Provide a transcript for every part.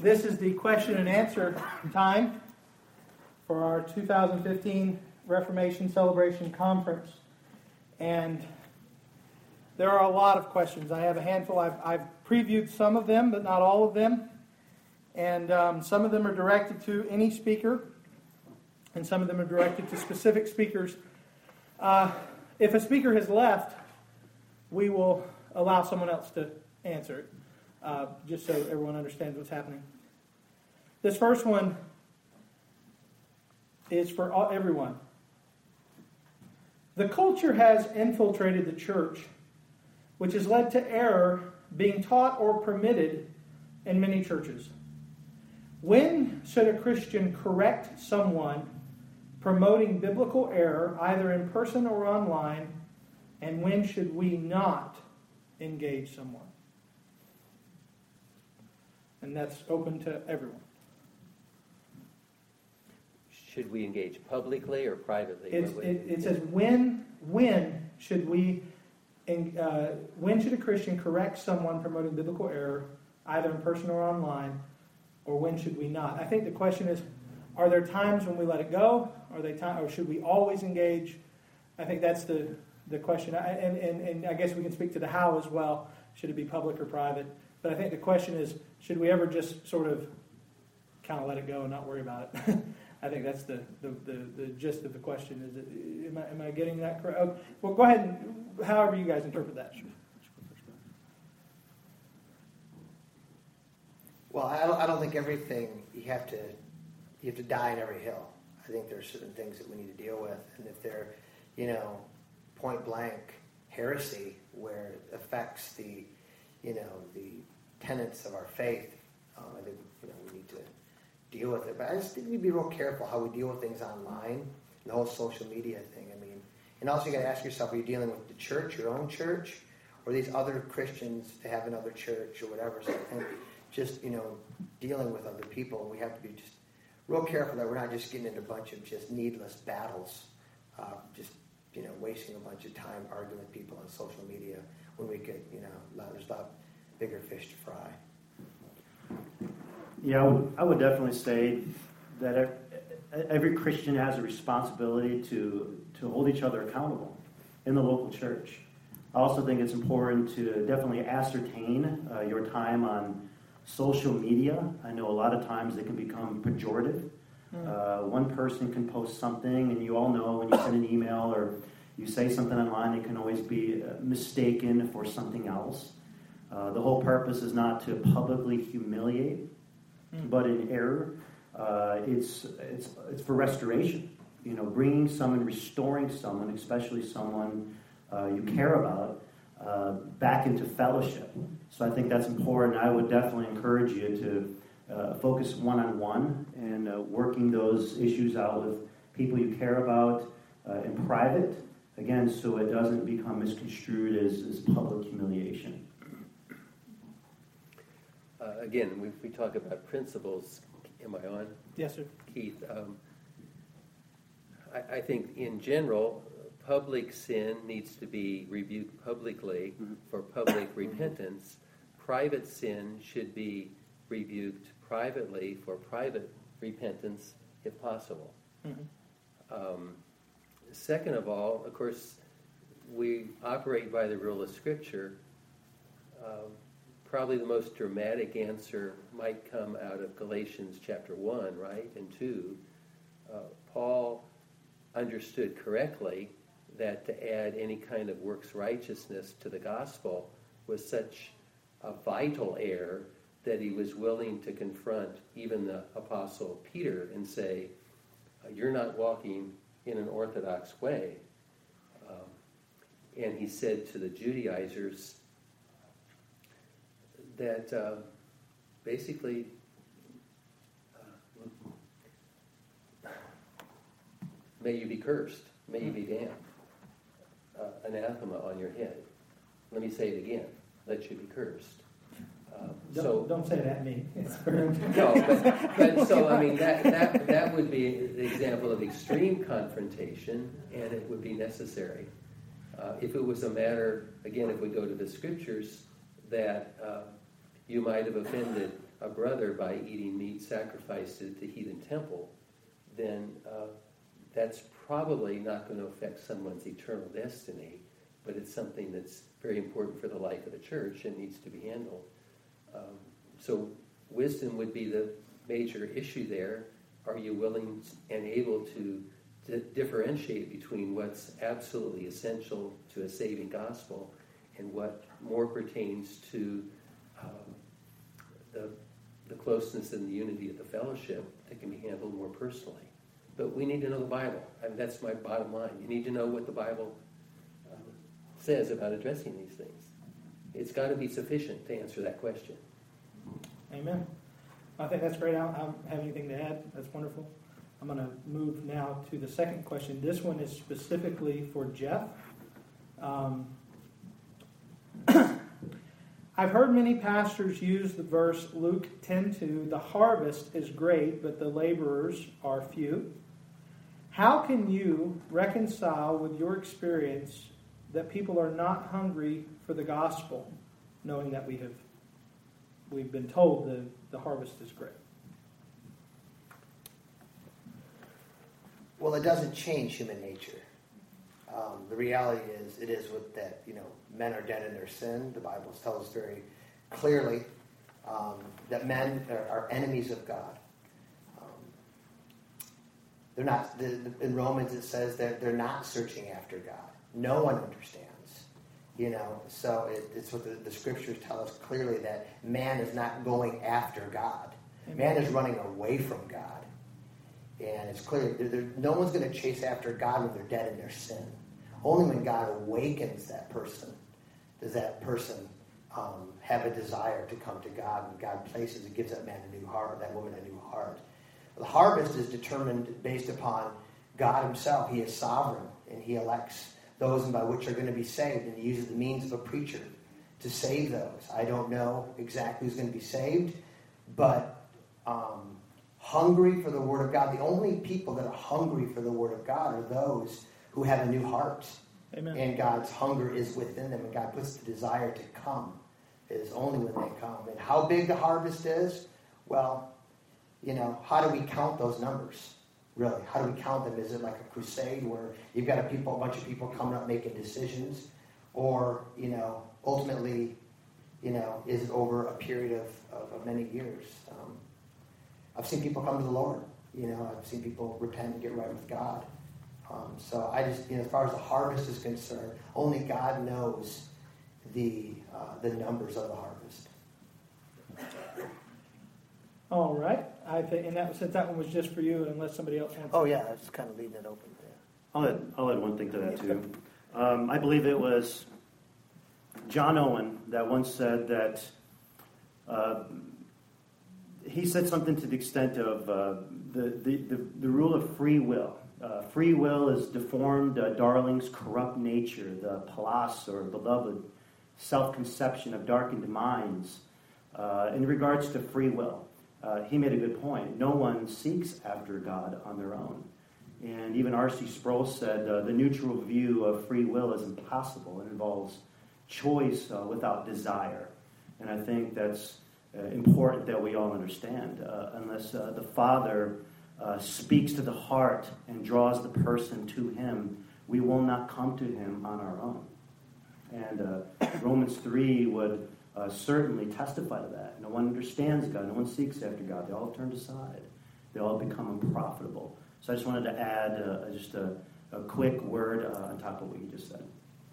This is the question and answer time for our 2015 Reformation Celebration Conference. And there are a lot of questions. I have a handful. I've previewed some of them, but not all of them. And some of them are directed to any speaker, and some of them are directed to specific speakers. If a speaker has left, we will allow someone else to answer it, just so everyone understands what's happening. This first one is for everyone. The culture has infiltrated the church, which has led to error being taught or permitted in many churches. When should a Christian correct someone promoting biblical error, either in person or online, and when should we not engage someone? And that's open to everyone. Should we engage publicly or privately? It says when should we? When should a Christian correct someone promoting biblical error, either in person or online, or when should we not? I think the question is: are there times when we let it go? Or should we always engage? I think that's the question. And I guess we can speak to the how as well. Should it be public or private? But I think the question is: should we ever just sort of kind of let it go and not worry about it? I think that's the gist of the question. Is it? Am I getting that correct? Oh, well, go ahead and however you guys interpret that. Well, I don't think everything you have to die in every hill. I think there are certain things that we need to deal with, and if they're, point blank heresy where it affects the tenets of our faith, I think we need to deal with it. But I just think we need to be real careful how we deal with things online, the whole social media thing. And also you got to ask yourself: are you dealing with the church, your own church, or these other Christians that have another church or whatever? So I think just dealing with other people, we have to be just real careful that we're not just getting into a bunch of just needless battles, wasting a bunch of time arguing with people on social media when we could, there's a lot bigger fish to fry. Yeah, I would definitely say that every Christian has a responsibility to hold each other accountable in the local church. I also think it's important to definitely ascertain your time on social media. I know a lot of times they can become pejorative. One person can post something, and you all know when you send an email or you say something online, it can always be mistaken for something else. The whole purpose is not to publicly humiliate, but in error, it's for restoration. Bringing someone, restoring someone, especially someone you care about, back into fellowship. So I think that's important. I would definitely encourage you to focus one-on-one and working those issues out with people you care about in private, again, so it doesn't become misconstrued as public humiliation. Again, we talk about principles. Am I on? Yes, sir. Keith, I think in general, public sin needs to be rebuked publicly for public repentance. Private sin should be rebuked privately for private repentance, if possible. Second of all, of course, we operate by the rule of Scripture. Probably the most dramatic answer might come out of Galatians chapter 1, right, and 2. Paul understood correctly that to add any kind of works righteousness to the gospel was such a vital error that he was willing to confront even the apostle Peter and say, you're not walking in an orthodox way. And he said to the Judaizers that basically may you be cursed, may you be damned, anathema on your head. Let me say it again, let you be cursed. Don't say that to me. No, but so I mean that would be the example of extreme confrontation, and it would be necessary. If it was a matter, again, if we go to the Scriptures, that you might have offended a brother by eating meat sacrificed at the heathen temple, then that's probably not going to affect someone's eternal destiny, but it's something that's very important for the life of the church and needs to be handled. So wisdom would be the major issue there. Are you willing and able to differentiate between what's absolutely essential to a saving gospel and what more pertains to the closeness and the unity of the fellowship that can be handled more personally? But we need to know the Bible. I mean, that's my bottom line. You need to know what the Bible says about addressing these things. It's got to be sufficient to answer that question. Amen. I think that's great. I don't have anything to add. That's wonderful. I'm going to move now to the second question. This one is specifically for Jeff. I've heard many pastors use the verse Luke 10:2, the harvest is great, but the laborers are few. How can you reconcile with your experience that people are not hungry for the gospel, knowing that we've been told the harvest is great? Well, it doesn't change human nature. The reality is, it is with that, men are dead in their sin. The Bible tells us very clearly that men are enemies of God. They're not. In Romans it says that they're not searching after God. No one understands. So it's what the scriptures tell us clearly, that man is not going after God. Amen. Man is running away from God. And it's clear, no one's going to chase after God when they're dead in their sin. Only when God awakens that person does that person have a desire to come to God. And God places and gives that man a new heart, that woman a new heart. The harvest is determined based upon God himself. He is sovereign, and he elects those by which are going to be saved, and he uses the means of a preacher to save those. I don't know exactly who's going to be saved, but hungry for the Word of God. The only people that are hungry for the Word of God are those who have a new heart. Amen. And God's hunger is within them, and God puts the desire to come. It is only when they come. And how big the harvest is, well, how do we count those numbers? Really, how do we count them? Is it like a crusade where you've got a bunch of people coming up making decisions? Or, ultimately, is it over a period of many years? I've seen people come to the Lord. I've seen people repent and get right with God. So I just, as far as the harvest is concerned, only God knows the numbers of the harvest. All right. I think, and since that one was just for you, unless somebody else wants. Oh yeah, I was just kind of leaving it open there. I'll add one thing to that too. I believe it was John Owen that once said that he said something to the extent of the rule of free will. Free will is deformed darling's corrupt nature, the palas or beloved self-conception of darkened minds. In regards to free will, he made a good point. No one seeks after God on their own. And even R.C. Sproul said the neutral view of free will is impossible. It involves choice without desire. And I think that's important that we all understand. Unless the Father speaks to the heart and draws the person to him, we will not come to him on our own. And Romans 3 would certainly testify to that. No one understands God. No one seeks after God. They all turn aside. They all become unprofitable. So I just wanted to add just a quick word on top of what you just said.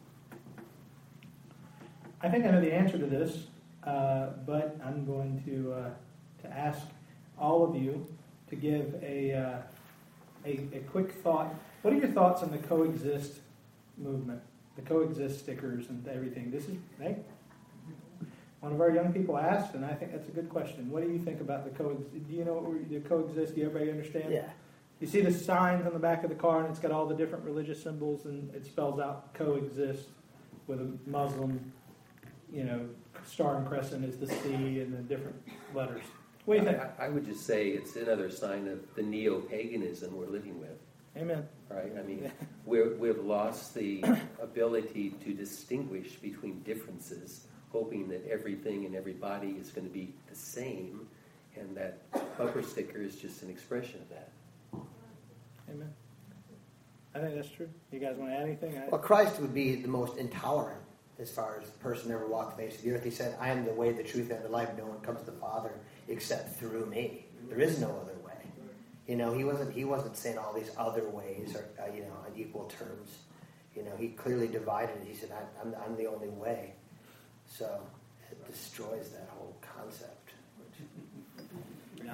I think I know the answer to this, but I'm going to ask all of you to give a quick thought. What are your thoughts on the coexist movement, the coexist stickers and everything? This is one of our young people asked, and I think that's a good question. What do you think about the coexist? Do you know what the coexist? Do everybody understand? Yeah. You see the signs on the back of the car, and it's got all the different religious symbols, and it spells out coexist with a Muslim, star and crescent is the C and the different letters. What do you think? I would just say it's another sign of the neo-paganism we're living with. Amen. Right? I mean, we've lost the ability to distinguish between differences hoping that everything and everybody is going to be the same, and that bumper sticker is just an expression of that. Amen. I think that's true. You guys want to add anything? Well, Christ would be the most intolerant as far as the person ever walked the face of the earth. He said, I am the way, the truth, and the life. No one comes to the Father except through me. There is no other way. You know, he wasn't saying all these other ways or on equal terms. You know, he clearly divided it. He said, I'm the only way. So it destroys that whole concept. Yeah.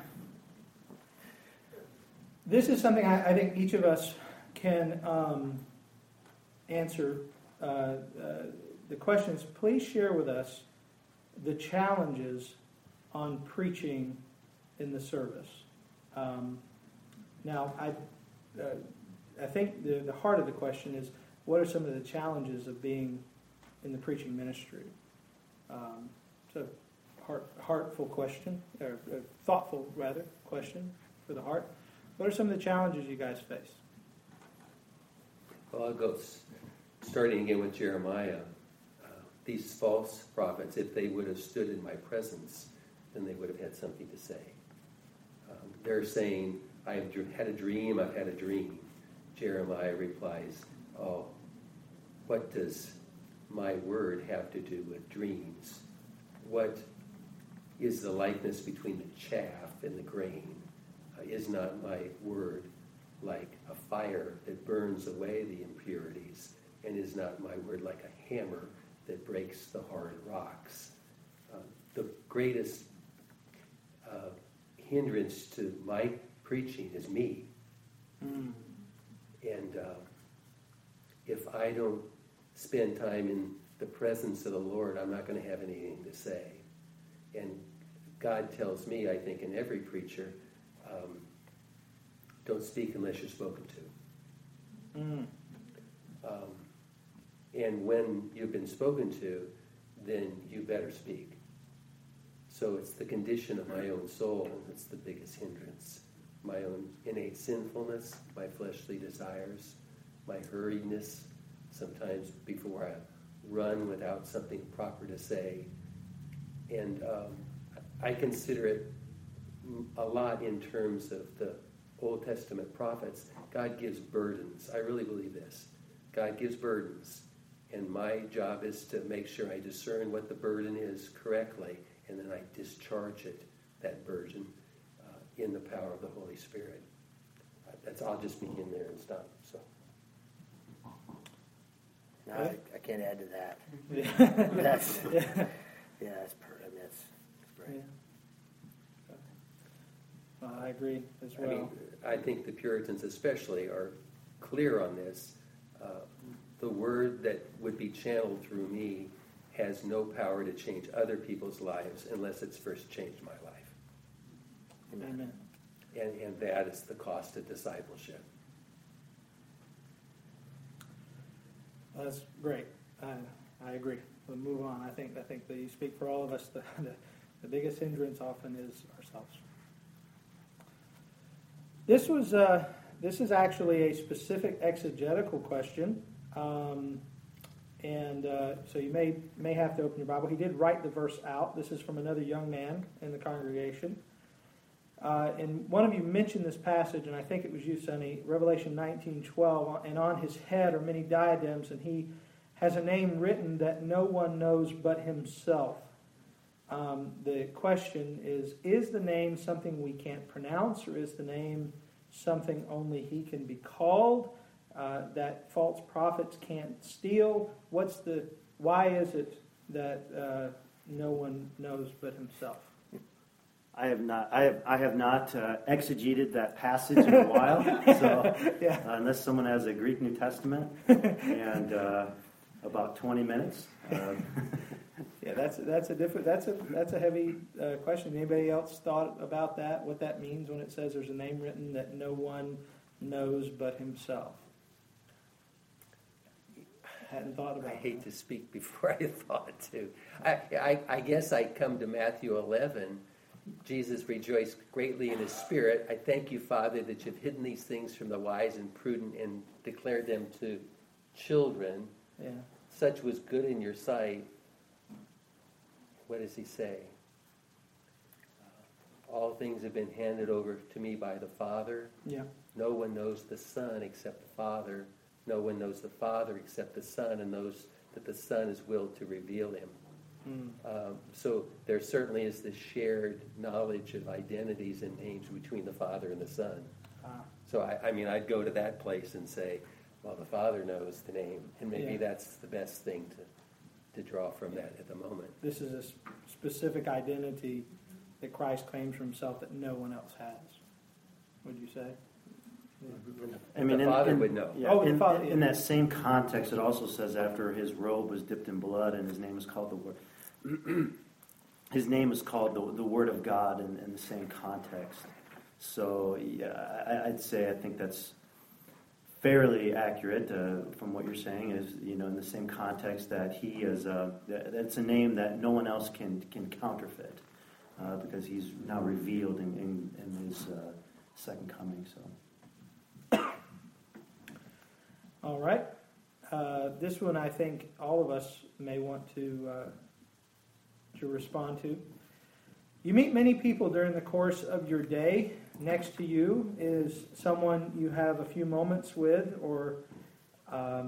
This is something I think each of us can answer. The questions, please share with us the challenges on preaching in the service. Now, I think the heart of the question is, what are some of the challenges of being in the preaching ministry? It's a heartful question, or a thoughtful, rather, question for the heart. What are some of the challenges you guys face? Well, I'll go starting again with Jeremiah. These false prophets, if they would have stood in my presence, then they would have had something to say. They're saying, I have had a dream, I've had a dream. Jeremiah replies, oh, what does my word have to do with dreams? What is the likeness between the chaff and the grain? Is not my word like a fire that burns away the impurities? And is not my word like a hammer that breaks the hard rocks? The greatest hindrance to my preaching is me. And if I don't spend time in the presence of the Lord, I'm not going to have anything to say. And God tells me, I think, in every preacher, don't speak unless you're spoken to. And when you've been spoken to, then you better speak. So it's the condition of my own soul that's the biggest hindrance. My own innate sinfulness, my fleshly desires, my hurriedness, sometimes before I run without something proper to say. And I consider it a lot in terms of the Old Testament prophets. God gives burdens. I really believe this. God gives burdens. And my job is to make sure I discern what the burden is correctly, and then I discharge it, that burden, in the power of the Holy Spirit. I'll just begin there and stop. So. No, I can't add to that. That's great. Well, I agree as well. I mean, I think the Puritans especially are clear on this. The word that would be channeled through me has no power to change other people's lives unless it's first changed my life. Amen. And that is the cost of discipleship. Well, that's great. I agree. We'll move on. I think that you speak for all of us. The biggest hindrance often is ourselves. This is actually a specific exegetical question. So you may have to open your Bible. He did write the verse out. This is from another young man in the congregation. And one of you mentioned this passage, and I think it was you, Sonny, Revelation 19:12, and on his head are many diadems, and he has a name written that no one knows but himself. The question is the name something we can't pronounce, or is the name something only he can be called, that false prophets can't steal? Why is it that no one knows but himself? I have not exegeted that passage in a while. So yeah. Unless someone has a Greek New Testament and about 20 minutes. Yeah, that's a heavy question. Anybody else thought about that? What that means when it says there's a name written that no one knows but himself? Hadn't thought about. I hate to speak before I thought to. I guess I come to Matthew 11. Jesus rejoiced greatly in his spirit. I thank you, Father, that you've hidden these things from the wise and prudent and declared them to children. Yeah. Such was good in your sight. what does he say? All things have been handed over to me by the Father. Yeah. No one knows the Son except the Father. No one knows the Father except the Son, and knows that the Son is willed to reveal him. So there certainly is this shared knowledge of identities and names between the Father and the Son. So I mean, I'd go to that place and say, well, the Father knows the name, and maybe that's the best thing to draw from that at the moment. This is a specific identity that Christ claims for himself that no one else has. Would you say? I mean, the Father would know. Yeah, in that same context, it also says after his robe was dipped in blood, and his name is called the Word. His name is called the Word of God in the same context. So yeah, I'd say I think that's fairly accurate from what you're saying. Is in the same context that he is. That's a name that no one else can counterfeit because he's now revealed in his second coming. So. All right. This one I think all of us may want to respond to. You meet many people during the course of your day. Next to you is someone you have a few moments with, or a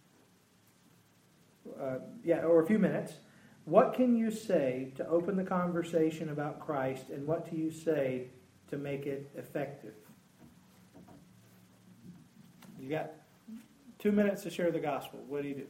few minutes. What can you say to open the conversation about Christ, and what do you say to make it effective? You got 2 minutes to share the gospel. What do you do?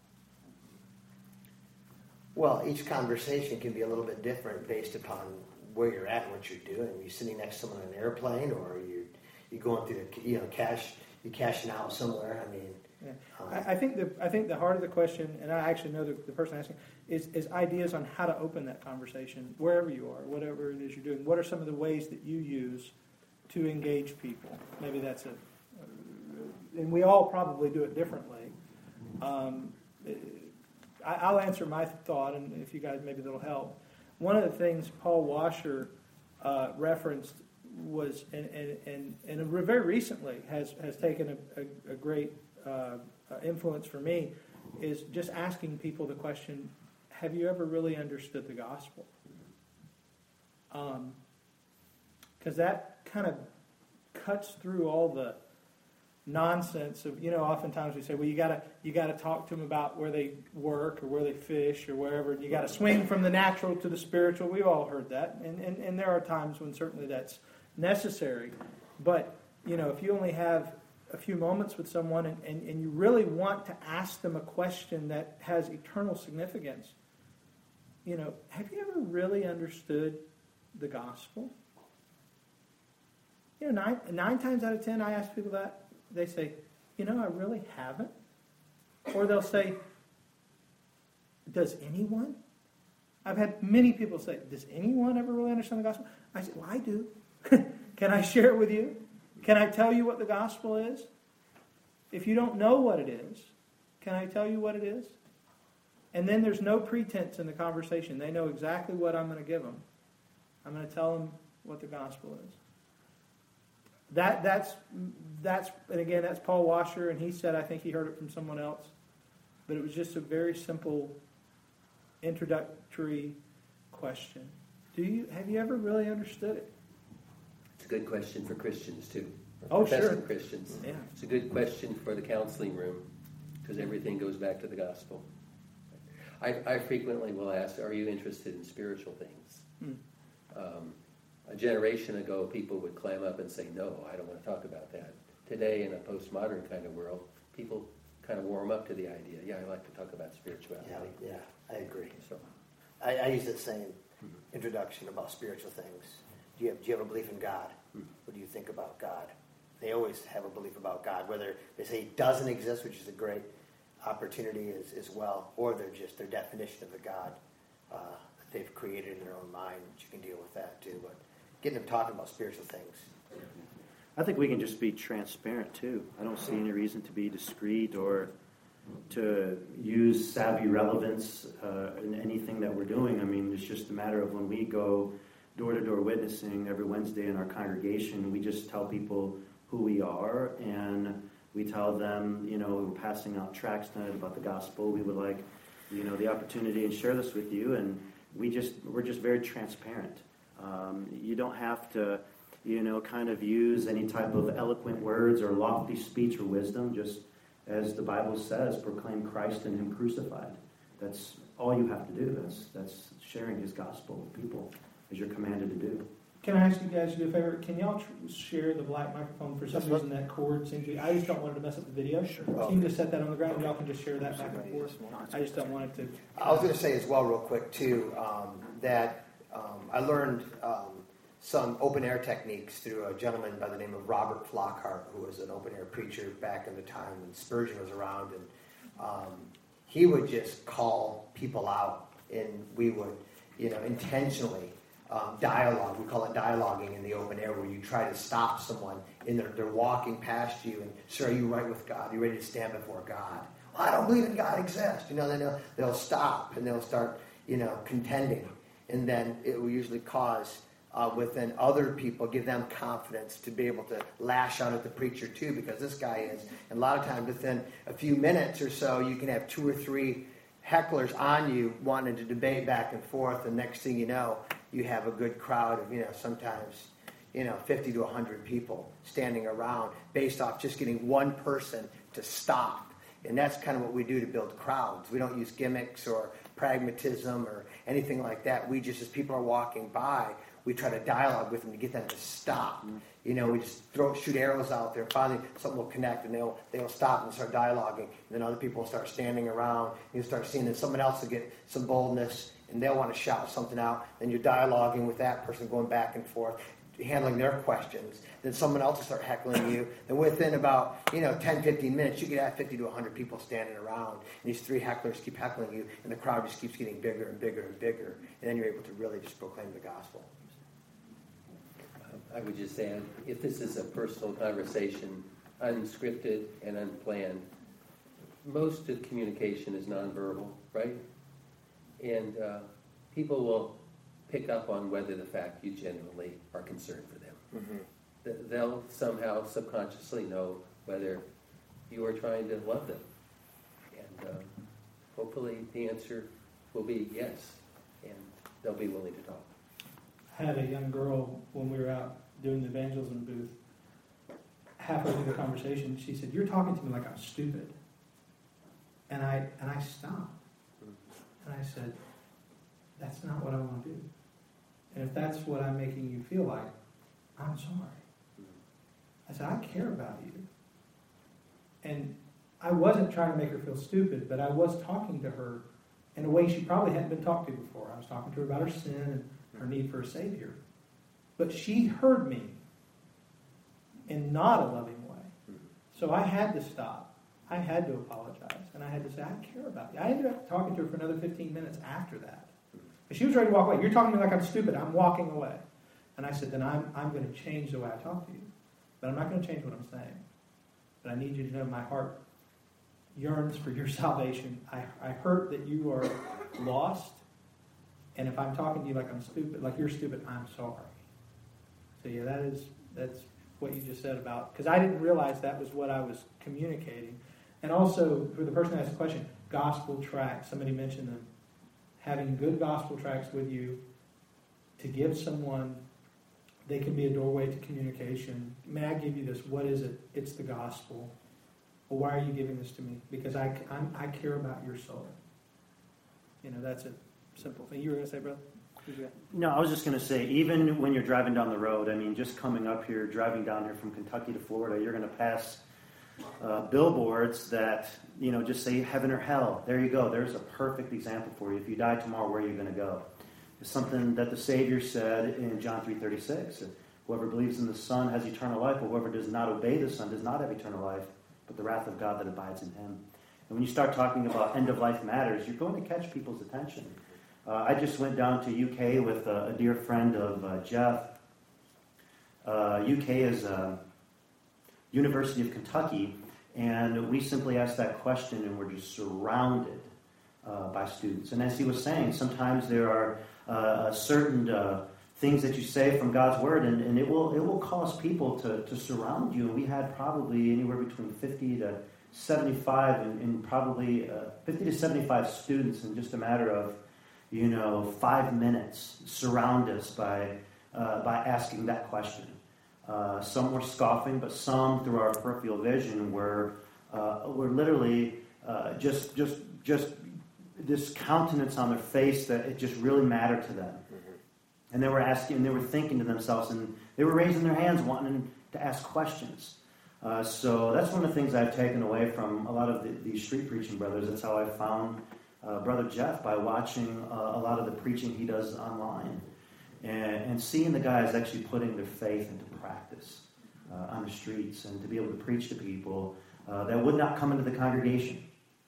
Well, each conversation can be a little bit different based upon where you're at and what you're doing. You're sitting next to someone on an airplane, or you're going through you're cashing out somewhere. I mean, I think the heart of the question, and I actually know the person asking, is ideas on how to open that conversation wherever you are, whatever it is you're doing. What are some of the ways that you use to engage people? Maybe that's and we all probably do it differently. I'll answer my thought, and if you guys, maybe that'll help. One of the things Paul Washer referenced was, and very recently has taken a great influence for me, is just asking people the question, have you ever really understood the gospel? Because that kind of cuts through all the nonsense of, oftentimes we say, well, you gotta talk to them about where they work or where they fish or wherever, and you gotta swing from the natural to the spiritual. We've all heard that, and there are times when certainly that's necessary. But if you only have a few moments with someone and you really want to ask them a question that has eternal significance, have you ever really understood the gospel? 9 times out of 10 I ask people that. They say, I really haven't. Or they'll say, does anyone? I've had many people say, does anyone ever really understand the gospel? I say, well, I do. Can I share it with you? Can I tell you what the gospel is? If you don't know what it is, can I tell you what it is? And then there's no pretense in the conversation. They know exactly what I'm going to give them. I'm going to tell them what the gospel is. That's and again, that's Paul Washer, and he said, I think he heard it from someone else, but it was just a very simple introductory question. Have you ever really understood it? It's a good question for Christians too. Sure. Christians. Yeah. It's a good question for the counseling room, because everything goes back to the gospel. I frequently will ask, are you interested in spiritual things? A generation ago, people would clam up and say, no, I don't want to talk about that. Today, in a postmodern kind of world, people kind of warm up to the idea. Yeah, I like to talk about spirituality. Yeah, I agree. So, I use that same introduction about spiritual things. Do you have a belief in God? What do you think about God? They always have a belief about God, whether they say he doesn't exist, which is a great opportunity as well, or they're just their definition of the God that they've created in their own mind. You can deal with that too, but getting them talking about spiritual things. I think we can just be transparent too. I don't see any reason to be discreet or to use savvy relevance in anything that we're doing. I mean, it's just a matter of when we go door-to-door witnessing every Wednesday in our congregation, we just tell people who we are, and we tell them, we're passing out tracts tonight about the gospel. We would like, the opportunity to share this with you, and we're just very transparent. You don't have to, kind of use any type of eloquent words or lofty speech or wisdom. Just as the Bible says, proclaim Christ and Him crucified. That's all you have to do. That's sharing His gospel with people, as you're commanded to do. Can I ask you guys to do a favor? Can y'all share the black microphone? For some reason, that cord seems to... I just don't want it to mess up the video. Sure. So you can just set that on the ground, and y'all can just share that back and forth. I just don't want it to... I was going to say as well real quick, too, that I learned some open-air techniques through a gentleman by the name of Robert Flockhart, who was an open-air preacher back in the time when Spurgeon was around. And he would just call people out, and we would, intentionally... dialogue. We call it dialoguing in the open air, where you try to stop someone in they're walking past you and, sir, are you right with God? Are you ready to stand before God? Well, I don't believe in God exists. Then they'll stop and they'll start, contending. And then it will usually cause within other people, give them confidence to be able to lash out at the preacher too, because this guy is. And a lot of times within a few minutes or so, you can have 2 or 3 hecklers on you wanting to debate back and forth, and next thing you know, you have a good crowd of, sometimes, 50 to 100 people standing around based off just getting one person to stop. And that's kind of what we do to build crowds. We don't use gimmicks or pragmatism or anything like that. We just, as people are walking by, we try to dialogue with them to get them to stop. We just shoot arrows out there. Finally, something will connect, and they'll stop and start dialoguing. And then other people will start standing around. You start seeing that someone else will get some boldness, and they'll want to shout something out. Then you're dialoguing with that person, going back and forth, handling their questions. Then someone else will start heckling you. And within about 10, 15 minutes, you could have 50 to 100 people standing around. And these 3 hecklers keep heckling you, and the crowd just keeps getting bigger and bigger and bigger. And then you're able to really just proclaim the gospel. I would just add, if this is a personal conversation, unscripted and unplanned, most of communication is nonverbal, right? And people will pick up on whether the fact you genuinely are concerned for them. Mm-hmm. They'll somehow subconsciously know whether you are trying to love them. And hopefully the answer will be yes, and they'll be willing to talk. I had a young girl when we were out doing the evangelism booth. Halfway through the conversation, she said, "You're talking to me like I'm stupid." And I stopped. And I said, "That's not what I want to do. And if that's what I'm making you feel like, I'm sorry." I said, "I care about you." And I wasn't trying to make her feel stupid, but I was talking to her in a way she probably hadn't been talked to before. I was talking to her about her sin and her need for a Savior. But she heard me in not a loving way. So I had to stop. I had to apologize. And I had to say, "I care about you." I ended up talking to her for another 15 minutes after that. But she was ready to walk away. "You're talking to me like I'm stupid. I'm walking away." And I said, "Then I'm going to change the way I talk to you. But I'm not going to change what I'm saying. But I need you to know my heart yearns for your salvation. I hurt that you are lost. And if I'm talking to you like I'm stupid, like you're stupid, I'm sorry." So yeah, that's what you just said about, because I didn't realize that was what I was communicating. And also, for the person who asked the question, gospel tracts, somebody mentioned them. Having good gospel tracts with you to give someone, they can be a doorway to communication. "May I give you this? What is it?" "It's the gospel." "Well, why are you giving this to me?" "Because I care about your soul." That's a simple thing. You were going to say, brother? No, I was just going to say, even when you're driving down the road, just coming up here, driving down here from Kentucky to Florida, you're going to pass billboards that, just say heaven or hell. There you go. There's a perfect example for you. If you die tomorrow, where are you going to go? It's something that the Savior said in John 3:36. Whoever believes in the Son has eternal life, but whoever does not obey the Son does not have eternal life, but the wrath of God that abides in him. And when you start talking about end-of-life matters, you're going to catch people's attention. I just went down to UK with a dear friend of Jeff. UK is University of Kentucky, and we simply asked that question, and we're just surrounded by students. And as he was saying, sometimes there are certain things that you say from God's Word, and it will cause people to surround you. And we had probably anywhere between 50 to 75, and probably 50 to 75 students in just a matter of 5 minutes, surround us by asking that question. Some were scoffing, but some, through our peripheral vision, were literally just this countenance on their face that it just really mattered to them. And they were asking, and they were thinking to themselves, and they were raising their hands, wanting to ask questions. So that's one of the things I've taken away from a lot of these street preaching brothers. That's how I found Brother Jeff, by watching a lot of the preaching he does online. And seeing the guys actually putting their faith into practice on the streets, and to be able to preach to people that would not come into the congregation.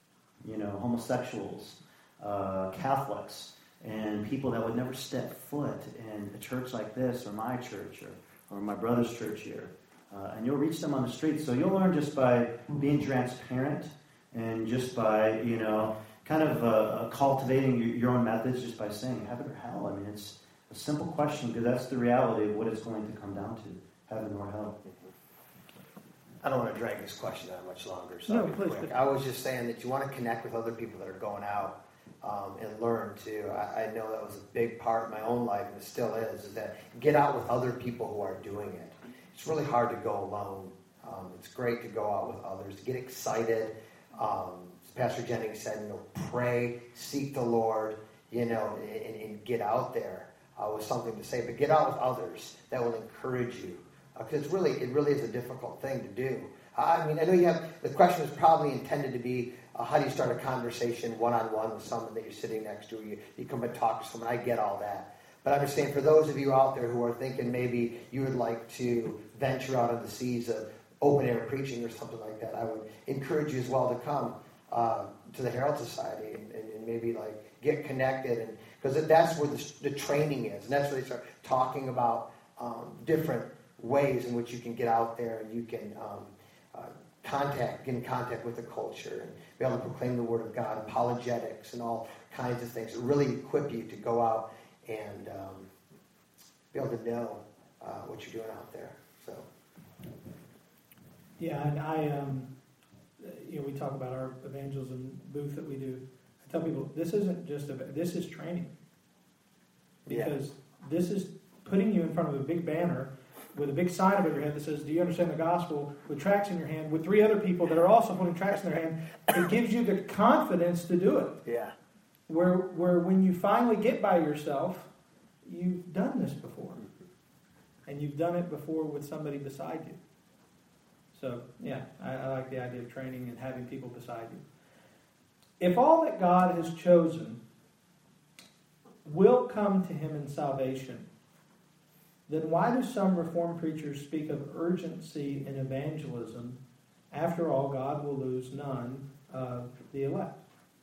Homosexuals, Catholics, and people that would never step foot in a church like this, or my church, or my brother's church here. And you'll reach them on the street. So you'll learn just by being transparent, and just by, kind of cultivating your own methods, just by saying heaven or hell. I mean, it's a simple question, because that's the reality of what it's going to come down to, heaven or hell. I don't want to drag this question out much longer, so No, I'll be please. quick. I was just saying that you want to connect with other people that are going out and learn too. I know that was a big part of my own life, and it still is that get out with other people who are doing it. It's really hard to go alone. It's great to go out with others, to get excited. As Pastor Jennings said, pray, seek the Lord, and get out there with something to say. But get out with others that will encourage you. Because it really is a difficult thing to do. I know the question is probably intended to be, how do you start a conversation one-on-one with someone that you're sitting next to? You come and talk to someone. I get all that. But I'm just saying, for those of you out there who are thinking maybe you would like to venture out on the seas of open-air preaching or something like that, I would encourage you as well to come to the Herald Society and maybe get connected. Because that's where the training is. And that's where they start talking about different ways in which you can get out there and you can get in contact with the culture and be able to proclaim the Word of God, apologetics, and all kinds of things that really equip you to go out and be able to know what you're doing out there. So, Yeah, and I, we talk about our evangelism booth that we do. I tell people, this isn't just this is training, because this is putting you in front of a big banner with a big sign above your head that says, "Do you understand the gospel?" with tracts in your hand, with 3 other people that are also putting tracts in their hand. It gives you the confidence to do it. yeah. Where when you finally get by yourself, you've done this before. And you've done it before with somebody beside you. So, yeah, I like the idea of training and having people beside you. If all that God has chosen will come to him in salvation, then why do some Reformed preachers speak of urgency in evangelism? After all, God will lose none of the elect.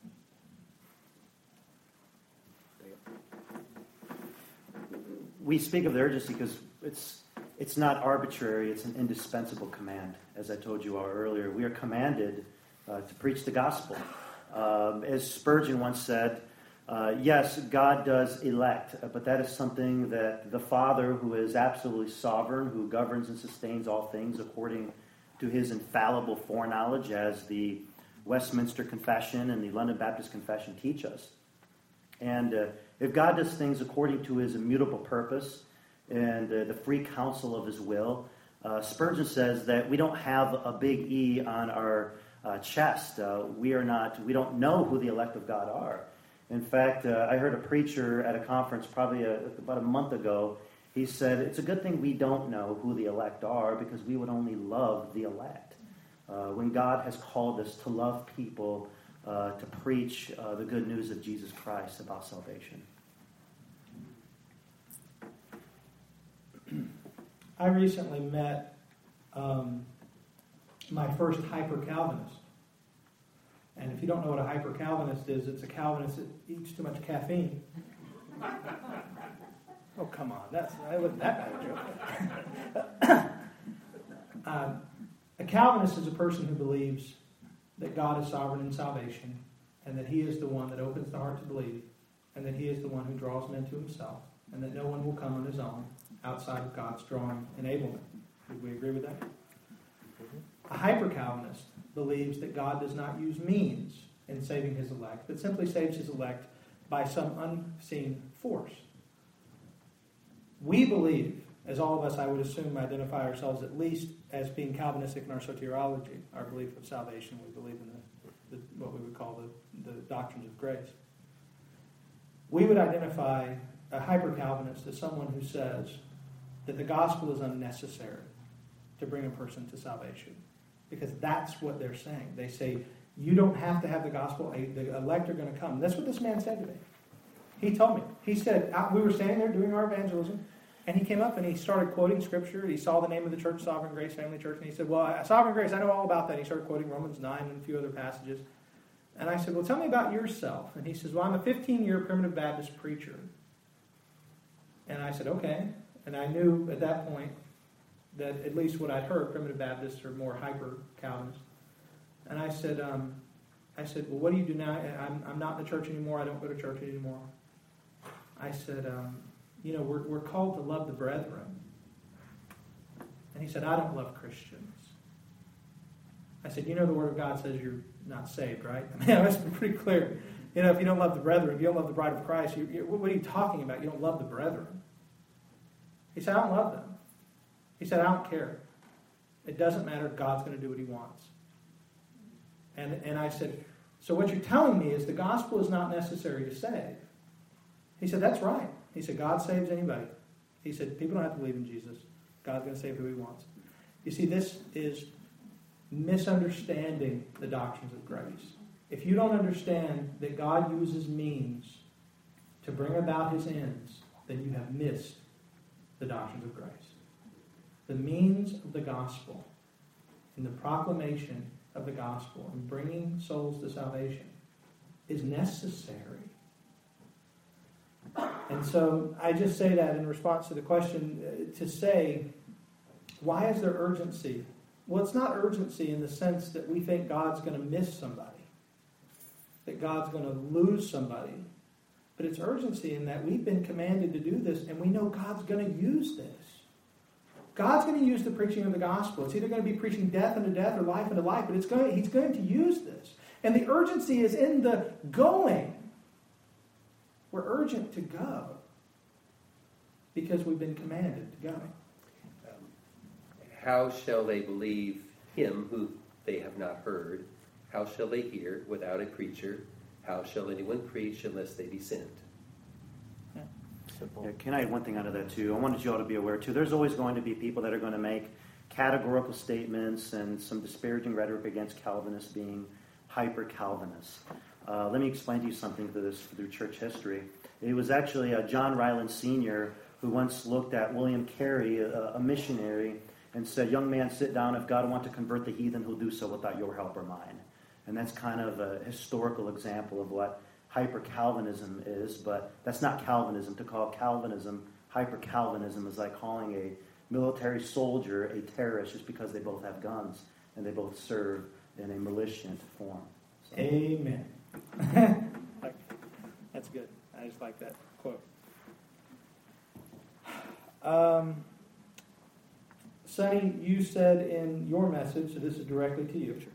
We speak of the urgency because it's not arbitrary, it's an indispensable command. As I told you all earlier, we are commanded to preach the gospel. As Spurgeon once said, yes, God does elect, but that is something that the Father, who is absolutely sovereign, who governs and sustains all things according to his infallible foreknowledge, as the Westminster Confession and the London Baptist Confession teach us. And if God does things according to his immutable purpose and the free counsel of his will, Spurgeon says that we don't have a big E on our chest. We don't know who the elect of God are. In fact, I heard a preacher at a conference probably about a month ago. He said, it's a good thing we don't know who the elect are, because we would only love the elect. When God has called us to love people, to preach the good news of Jesus Christ about salvation. I recently met my first hyper-Calvinist. And if you don't know what a hyper-Calvinist is, it's a Calvinist that eats too much caffeine. Oh, come on. I wasn't that bad a joke. A Calvinist is a person who believes that God is sovereign in salvation, and that he is the one that opens the heart to believe, and that he is the one who draws men to himself, and that no one will come on his own outside of God's drawing enablement. Would we agree with that? A hyper-Calvinist believes that God does not use means in saving his elect, but simply saves his elect by some unseen force. We believe, as all of us, I would assume, identify ourselves at least as being Calvinistic in our soteriology, our belief of salvation. We believe in what we would call the doctrines of grace. We would identify a hyper-Calvinist as someone who says that the gospel is unnecessary to bring a person to salvation. Because that's what they're saying. They say, you don't have to have the gospel. The elect are going to come. That's what this man said to me. He told me. He said, we were standing there doing our evangelism, and he came up and he started quoting Scripture. He saw the name of the church, Sovereign Grace Family Church, and he said, well, Sovereign Grace, I know all about that. He started quoting Romans 9 and a few other passages. And I said, well, tell me about yourself. And he says, well, I'm a 15-year Primitive Baptist preacher. And I said, okay. And I knew at that point that at least what I'd heard, Primitive Baptists are more hyper-Calvinists. And I said, well, what do you do now? I'm not in the church anymore. I don't go to church anymore. I said, we're called to love the brethren. And he said, I don't love Christians. I said, the Word of God says you're not saved, right? I mean, that's pretty clear. If you don't love the brethren, if you don't love the bride of Christ, what are you talking about? You don't love the brethren. He said, I don't love them. He said, I don't care. It doesn't matter. God's going to do what he wants. And I said, so what you're telling me is the gospel is not necessary to save. He said, that's right. He said, God saves anybody. He said, people don't have to believe in Jesus. God's going to save who he wants. You see, this is misunderstanding the doctrines of grace. If you don't understand that God uses means to bring about his ends, then you have missed the doctrines of grace. The means of the gospel and the proclamation of the gospel and bringing souls to salvation is necessary. And so I just say that in response to the question to say, why is there urgency? Well, it's not urgency in the sense that we think God's going to miss somebody, that God's going to lose somebody. But it's urgency in that we've been commanded to do this, and we know God's going to use this. God's going to use the preaching of the gospel. It's either going to be preaching death unto death or life unto life, but he's going to use this. And the urgency is in the going. We're urgent to go because we've been commanded to go. How shall they believe him who they have not heard? How shall they hear without a preacher? How shall anyone preach unless they be sent? Yeah, can I add one thing out of that too? I wanted you all to be aware too. There's always going to be people that are going to make categorical statements and some disparaging rhetoric against Calvinists being hyper-Calvinists. Let me explain to you something through church history. It was actually John Ryland Sr. who once looked at William Carey, a missionary, and said, young man, sit down. If God wants to convert the heathen, he'll do so without your help or mine. And that's kind of a historical example of what hyper-Calvinism is, but that's not Calvinism. To call Calvinism hyper-Calvinism is like calling a military soldier a terrorist just because they both have guns and they both serve in a militant form. So. Amen. That's good. I just like that quote. Sonny, you said in your message, so this is directly to you,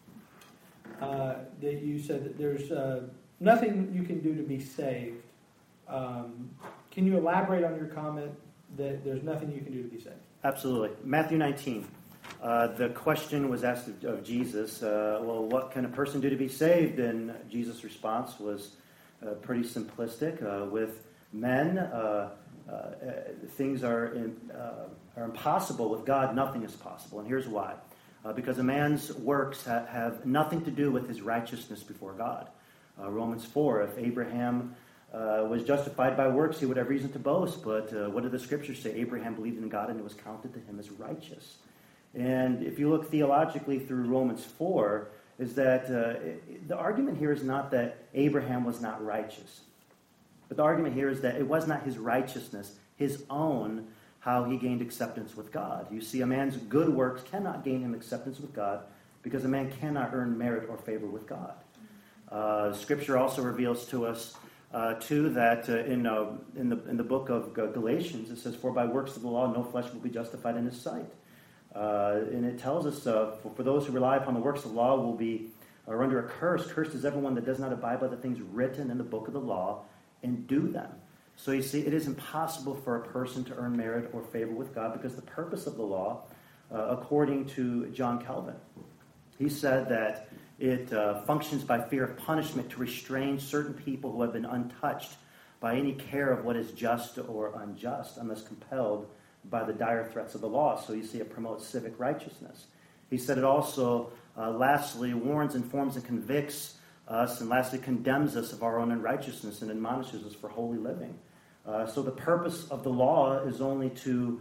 that you said that there's nothing you can do to be saved. Can you elaborate on your comment that there's nothing you can do to be saved? Absolutely. Matthew 19. The question was asked of Jesus, well, what can a person do to be saved? And Jesus' response was pretty simplistic. With men, things are impossible. With God, nothing is possible. And here's why. Because a man's works have nothing to do with his righteousness before God. Romans 4, if Abraham was justified by works, he would have reason to boast. But what did the scriptures say? Abraham believed in God and it was counted to him as righteous. And if you look theologically through Romans 4, is that the argument here is not that Abraham was not righteous. But the argument here is that it was not his righteousness, his own, how he gained acceptance with God. You see, a man's good works cannot gain him acceptance with God because a man cannot earn merit or favor with God. Scripture also reveals to us, too, that in the book of Galatians, it says, for by works of the law no flesh will be justified in his sight. And it tells us, for those who rely upon the works of the law will be are under a curse. Cursed is everyone that does not abide by the things written in the book of the law and do them. So you see, it is impossible for a person to earn merit or favor with God because the purpose of the law, according to John Calvin, he said that it functions by fear of punishment to restrain certain people who have been untouched by any care of what is just or unjust, unless compelled by the dire threats of the law. So you see, it promotes civic righteousness. He said it also, lastly, warns, informs, and convicts us, and lastly, condemns us of our own unrighteousness and admonishes us for holy living. So the purpose of the law is only to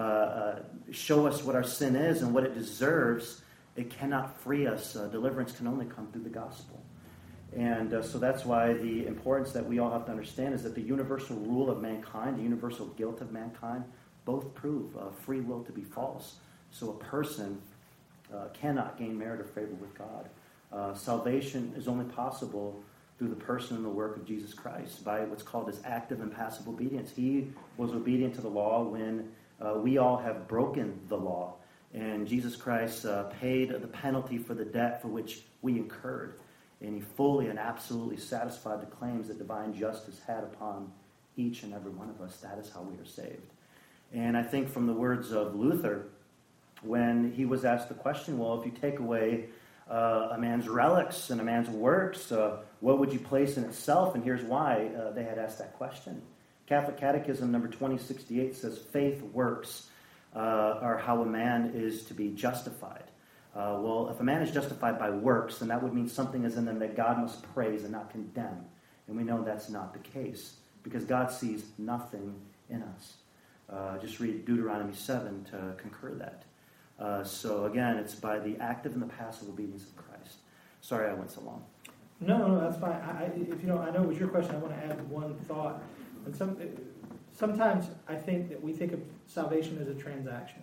show us what our sin is and what it deserves. It cannot free us. Deliverance can only come through the gospel. And so that's why the importance that we all have to understand is that the universal rule of mankind, the universal guilt of mankind, both prove free will to be false. So a person cannot gain merit or favor with God. Salvation is only possible through the person and the work of Jesus Christ by what's called his active and passive obedience. He was obedient to the law when we all have broken the law. And Jesus Christ paid the penalty for the debt for which we incurred. And he fully and absolutely satisfied the claims that divine justice had upon each and every one of us. That is how we are saved. And I think from the words of Luther, when he was asked the question, well, if you take away a man's relics and a man's works, what would you place in itself? And here's why they had asked that question. Catholic Catechism number 2068 says, faith works are how a man is to be justified. Well, if a man is justified by works, then that would mean something is in them that God must praise and not condemn. And we know that's not the case, because God sees nothing in us. Just read Deuteronomy 7 to concur that. So again, it's by the active and the passive obedience of Christ. Sorry I went so long. No, that's fine. If you know, I know it was your question. I want to add one thought. And sometimes I think that we think of salvation as a transaction.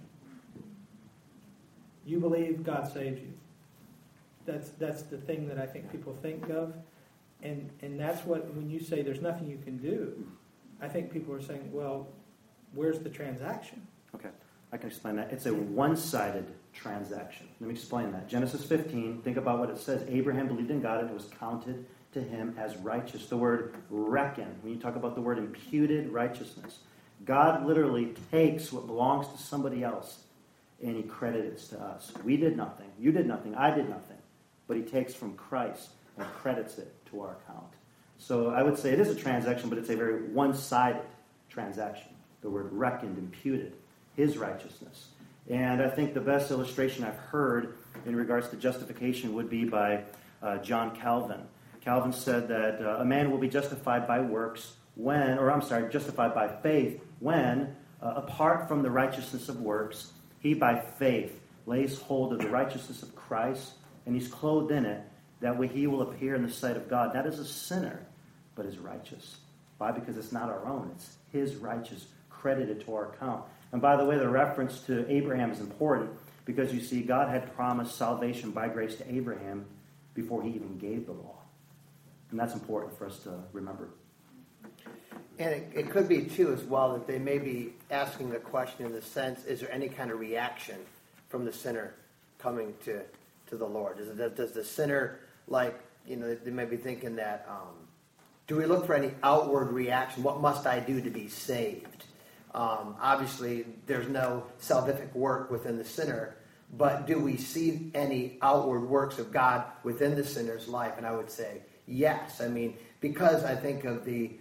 You believe, God saves you. That's the thing that I think people think of, and that's what, when you say there's nothing you can do, I think people are saying, well, where's the transaction? Okay, I can explain that. It's a one-sided transaction. Let me explain that. Genesis 15, think about what it says. Abraham believed in God and it was counted to him as righteous. The word reckon, when you talk about the word imputed righteousness, God literally takes what belongs to somebody else and he credits it to us. We did nothing. You did nothing. I did nothing. But he takes from Christ and credits it to our account. So I would say it is a transaction, but it's a very one-sided transaction. The word reckoned, imputed, his righteousness. And I think the best illustration I've heard in regards to justification would be by John Calvin. Calvin said that a man will be justified by works when, justified by faith when, apart from the righteousness of works, he by faith lays hold of the righteousness of Christ, and he's clothed in it. That way he will appear in the sight of God, not as a sinner, but as righteous. Why? Because it's not our own. It's his righteous, credited to our account. And by the way, the reference to Abraham is important, because you see, God had promised salvation by grace to Abraham before he even gave the law. And that's important for us to remember. And it could be, too, as well, that they may be asking the question in the sense, is there any kind of reaction from the sinner coming to the Lord? Does the sinner, they may be thinking that, do we look for any outward reaction? What must I do to be saved? Obviously, there's no salvific work within the sinner, but do we see any outward works of God within the sinner's life? And I would say yes. I mean, because I think of the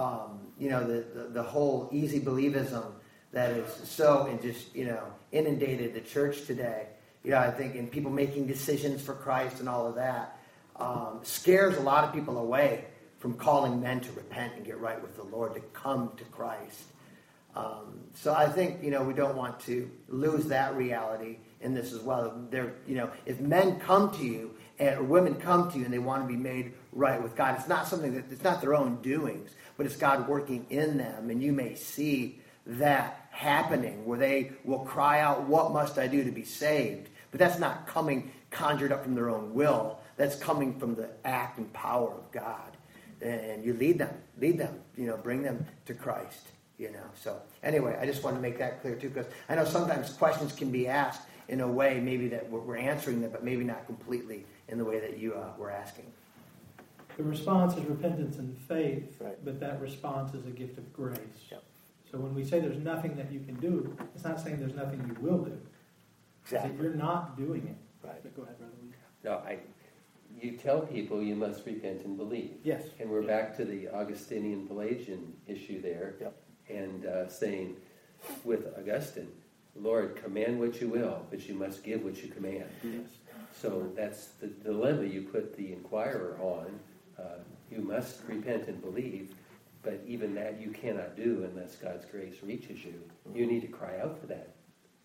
whole easy believism that is so inundated the church today. I think in people making decisions for Christ and all of that scares a lot of people away from calling men to repent and get right with the Lord, to come to Christ. So I think, we don't want to lose that reality in this as well. If men come to you or women come to you and they want to be made right with God, it's not their own doings, but it's God working in them. And you may see that happening where they will cry out, what must I do to be saved? But that's not conjured up from their own will. That's coming from the act and power of God. And you lead them, bring them to Christ, So anyway, I just want to make that clear too, because I know sometimes questions can be asked in a way maybe that we're answering them, but maybe not completely in the way that you were asking. The response is repentance and faith, Right. but that response is a gift of grace. Yep. So when we say there's nothing that you can do, it's not saying there's nothing you will do. Exactly. If you're not doing it. Right. But go ahead, Brother Lee. No, you tell people you must repent and believe. Yes. And we're back to the Augustinian Pelagian issue there. Yep. And saying with Augustine, Lord, command what you will, but you must give what you command. Yes. So that's the dilemma you put the inquirer on. You must repent and believe, but even that you cannot do unless God's grace reaches you. You need to cry out for that.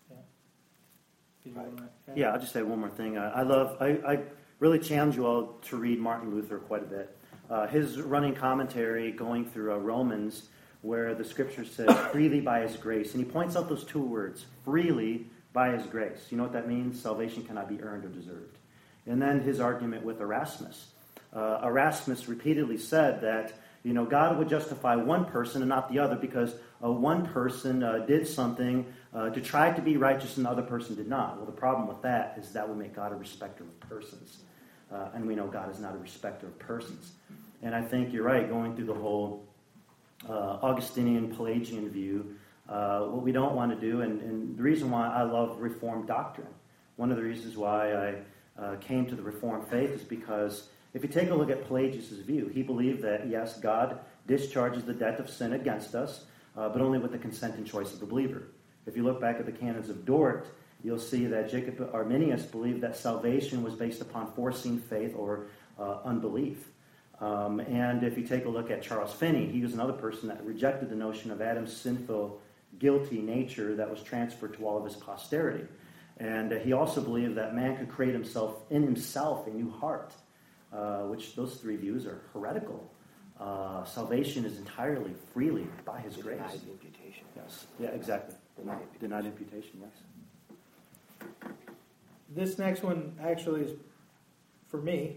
Did you want to add? Yeah, I'll just say one more thing. I really challenge you all to read Martin Luther quite a bit. His running commentary going through Romans, where the scripture says, freely by his grace. And he points out those two words, freely by his grace. You know what that means? Salvation cannot be earned or deserved. And then his argument with Erasmus. Erasmus repeatedly said that, God would justify one person and not the other because one person did something to try to be righteous and the other person did not. Well, the problem with that is that would make God a respecter of persons. And we know God is not a respecter of persons. And I think you're right, going through the whole Augustinian Pelagian view, what we don't want to do, and the reason why I love Reformed doctrine, one of the reasons why I came to the Reformed faith is because if you take a look at Pelagius' view, he believed that, yes, God discharges the debt of sin against us, but only with the consent and choice of the believer. If you look back at the canons of Dort, you'll see that Jacob Arminius believed that salvation was based upon foreseen faith or unbelief. And if you take a look at Charles Finney, he was another person that rejected the notion of Adam's sinful, guilty nature that was transferred to all of his posterity. And he also believed that man could create in himself a new heart, which those three views are heretical. Salvation is entirely freely by his grace. Denied imputation. Yes. Yeah, exactly. Denied imputation, yes. This next one actually is for me,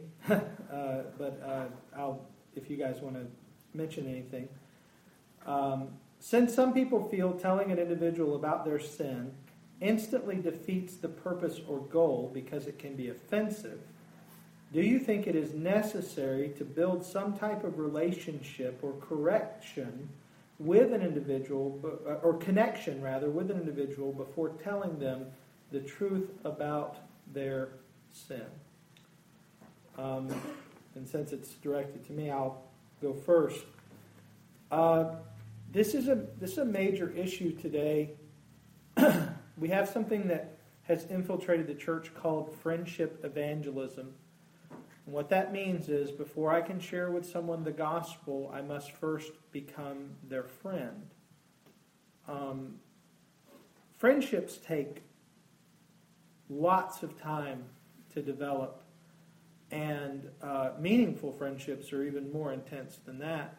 but I'll, if you guys want to mention anything. Since some people feel telling an individual about their sin instantly defeats the purpose or goal because it can be offensive, do you think it is necessary to build some type of relationship or correction with an individual, or connection rather, with an individual before telling them the truth about their sin? And since it's directed to me, I'll go first. This is a major issue today. We have something that has infiltrated the church called friendship evangelism. And what that means is before I can share with someone the gospel, I must first become their friend. Friendships take lots of time to develop, and meaningful friendships are even more intense than that.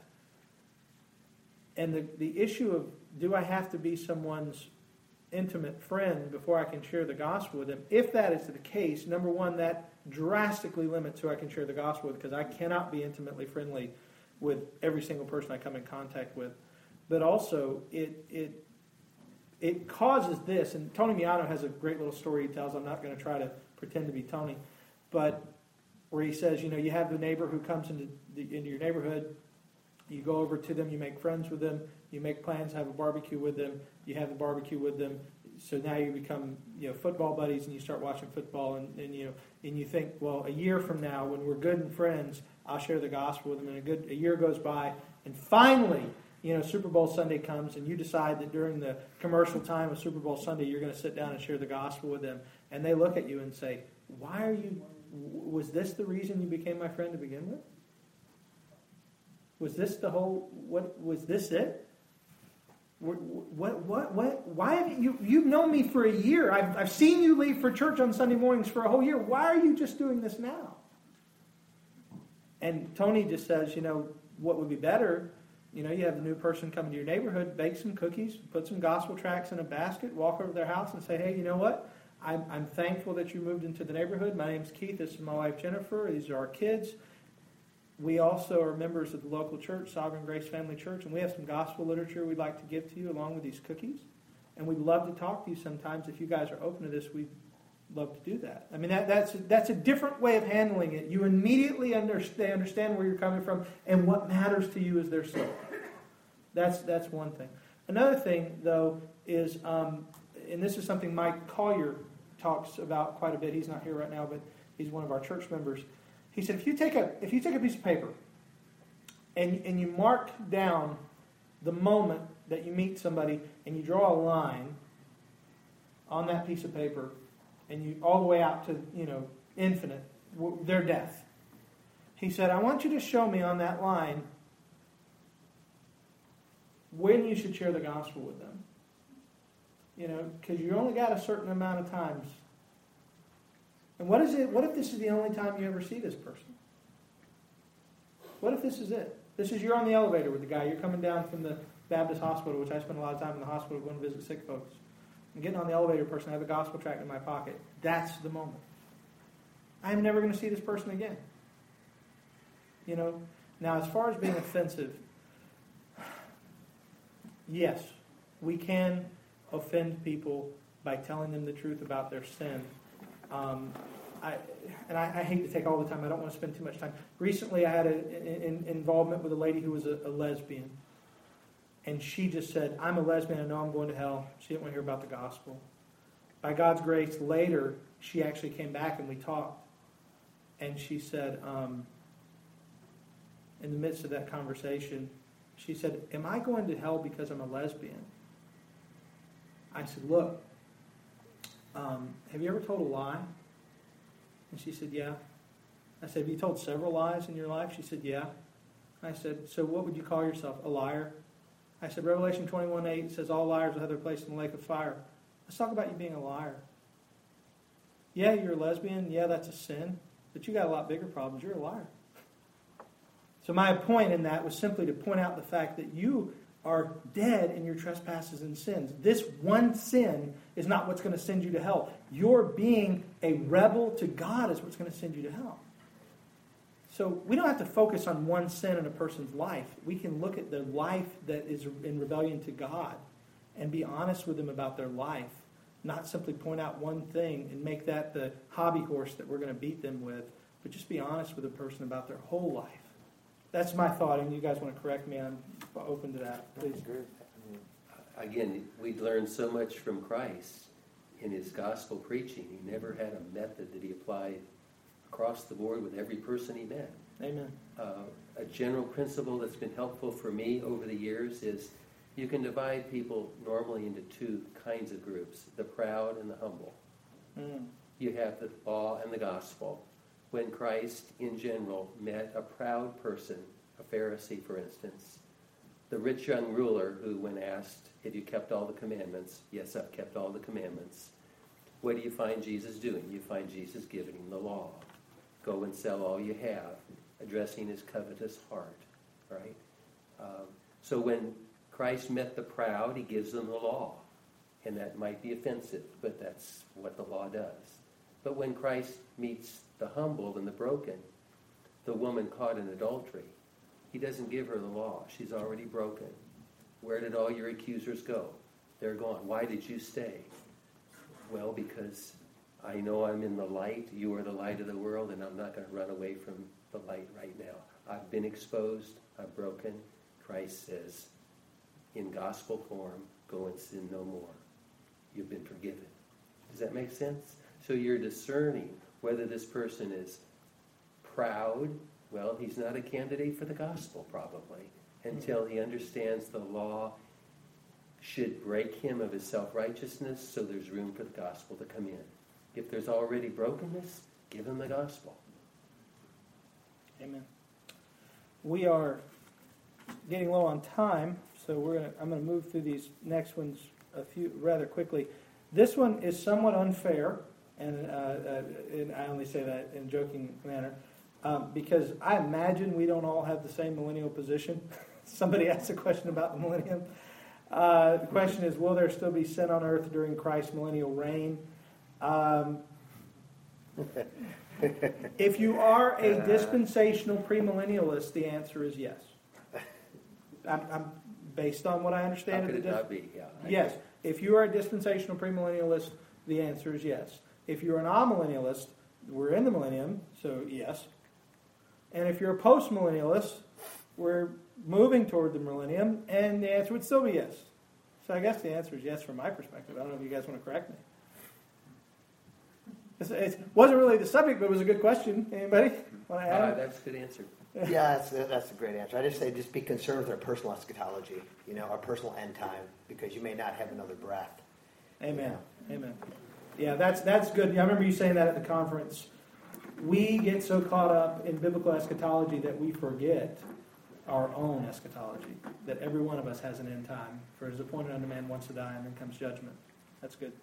And the issue of, do I have to be someone's intimate friend before I can share the gospel with them? If that is the case, number one, that drastically limits who I can share the gospel with, because I cannot be intimately friendly with every single person I come in contact with. But also, it causes this, and Tony Miano has a great little story he tells. I'm not going to try to pretend to be Tony, but where he says, you have the neighbor who comes into your neighborhood. You go over to them, you make friends with them, you make plans to have a barbecue with them, you have a barbecue with them. So now you become football buddies, and you start watching football, and you think, well, a year from now, when we're good and friends, I'll share the gospel with them. And a year goes by, and finally, Super Bowl Sunday comes, and you decide that during the commercial time of Super Bowl Sunday, you're going to sit down and share the gospel with them. And they look at you and say, was this the reason you became my friend to begin with? Was this was this it? What? Why haven't you've known me for a year. I've seen you leave for church on Sunday mornings for a whole year. Why are you just doing this now? And Tony just says, what would be better? You have a new person come into your neighborhood, bake some cookies, put some gospel tracts in a basket, walk over to their house and say, hey, you know what? I'm thankful that you moved into the neighborhood. My name's Keith. This is my wife, Jennifer. These are our kids. We also are members of the local church, Sovereign Grace Family Church, and we have some gospel literature we'd like to give to you along with these cookies. And we'd love to talk to you sometimes. If you guys are open to this, we'd love to do that. I mean, that's a different way of handling it. You immediately they understand where you're coming from and what matters to you is their soul. That's one thing. Another thing, though, is, and this is something Mike Collier talks about quite a bit. He's not here right now, but he's one of our church members. He said, if you take a piece of paper and you mark down the moment that you meet somebody and you draw a line on that piece of paper, and you all the way out to, infinite, their death. He said, I want you to show me on that line when you should share the gospel with them. Because you only got a certain amount of times. And what if this is the only time you ever see this person? What if this is it? You're on the elevator with the guy. You're coming down from the Baptist hospital, which I spend a lot of time in the hospital going to visit sick folks. I'm getting on the elevator person. I have a gospel tract in my pocket. That's the moment. I'm never going to see this person again. Now, as far as being offensive, yes, we can offend people by telling them the truth about their sin. I hate to take all the time. I don't want to spend too much time. Recently, I had an involvement with a lady who was a lesbian. And she just said, I'm a lesbian, I know I'm going to hell. She didn't want to hear about the gospel. By God's grace, later, she actually came back and we talked. And she said, in the midst of that conversation, she said, am I going to hell because I'm a lesbian? I said, look, have you ever told a lie? And she said, yeah. I said, have you told several lies in your life? She said, yeah. I said, so what would you call yourself? A liar? I said, Revelation 21:8 says all liars will have their place in the lake of fire. Let's talk about you being a liar. Yeah, you're a lesbian. Yeah, that's a sin. But you got a lot bigger problems. You're a liar. So my point in that was simply to point out the fact that you are dead in your trespasses and sins. This one sin is not what's going to send you to hell. Your being a rebel to God is what's going to send you to hell. So we don't have to focus on one sin in a person's life. We can look at their life that is in rebellion to God and be honest with them about their life, not simply point out one thing and make that the hobby horse that we're going to beat them with, but just be honest with a person about their whole life. That's my thought, and you guys want to correct me, I'm open to that. Please. Again, we learned so much from Christ in his gospel preaching. He never had a method that he applied across the board with every person he met. Amen. A general principle that's been helpful for me over the years is you can divide people normally into two kinds of groups, the proud and the humble. You have the law and the gospel. When Christ, in general, met a proud person, a Pharisee, for instance, the rich young ruler who, when asked, have you kept all the commandments? Yes, I've kept all the commandments. What do you find Jesus doing? You find Jesus giving him the law. Go and sell all you have, addressing his covetous heart, right? So when Christ met the proud, he gives them the law. And that might be offensive, but that's what the law does. But when Christ meets the humble and the broken, the woman caught in adultery, he doesn't give her the law. She's already broken. Where did all your accusers go? They're gone. Why did you stay? Well, because I know I'm in the light. You are the light of the world, and I'm not going to run away from the light right now. I've been exposed. I'm broken. Christ says, in gospel form, go and sin no more. You've been forgiven. Does that make sense? So you're discerning whether this person is proud. Well, he's not a candidate for the gospel, probably, until he understands the law should break him of his self-righteousness, so there's room for the gospel to come in. If there's already brokenness, give him the gospel. Amen. We are getting low on time, so I'm going to move through these next ones a few rather quickly. This one is somewhat unfair, and I only say that in a joking manner, because I imagine we don't all have the same millennial position. Somebody asked a question about the millennium. The question is, will there still be sin on earth during Christ's millennial reign? If you are a dispensational premillennialist, the answer is yes. I'm based on what I understand. How could it not be? Yeah, yes. If you are a dispensational premillennialist, the answer is yes. If you're an amillennialist, we're in the millennium, so yes. And if you're a post-millennialist, we're moving toward the millennium, and the answer would still be yes. So I guess the answer is yes from my perspective. I don't know if you guys want to correct me. It wasn't really the subject, but it was a good question. Anybody want to add? That's a good answer. Yeah, that's a great answer. I just say just be concerned with our personal eschatology, our personal end time, because you may not have another breath. Amen. Amen. Yeah, that's good. I remember you saying that at the conference. We get so caught up in biblical eschatology that we forget our own eschatology, that every one of us has an end time. For it is appointed unto man once to die, and then comes judgment. That's good.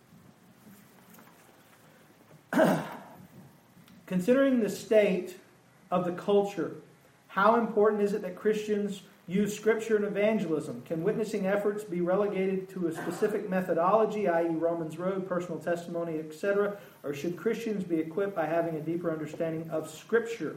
Considering the state of the culture, how important is it that Christians use Scripture in evangelism? Can witnessing efforts be relegated to a specific methodology, i.e. Romans Road, personal testimony, etc., or should Christians be equipped by having a deeper understanding of Scripture?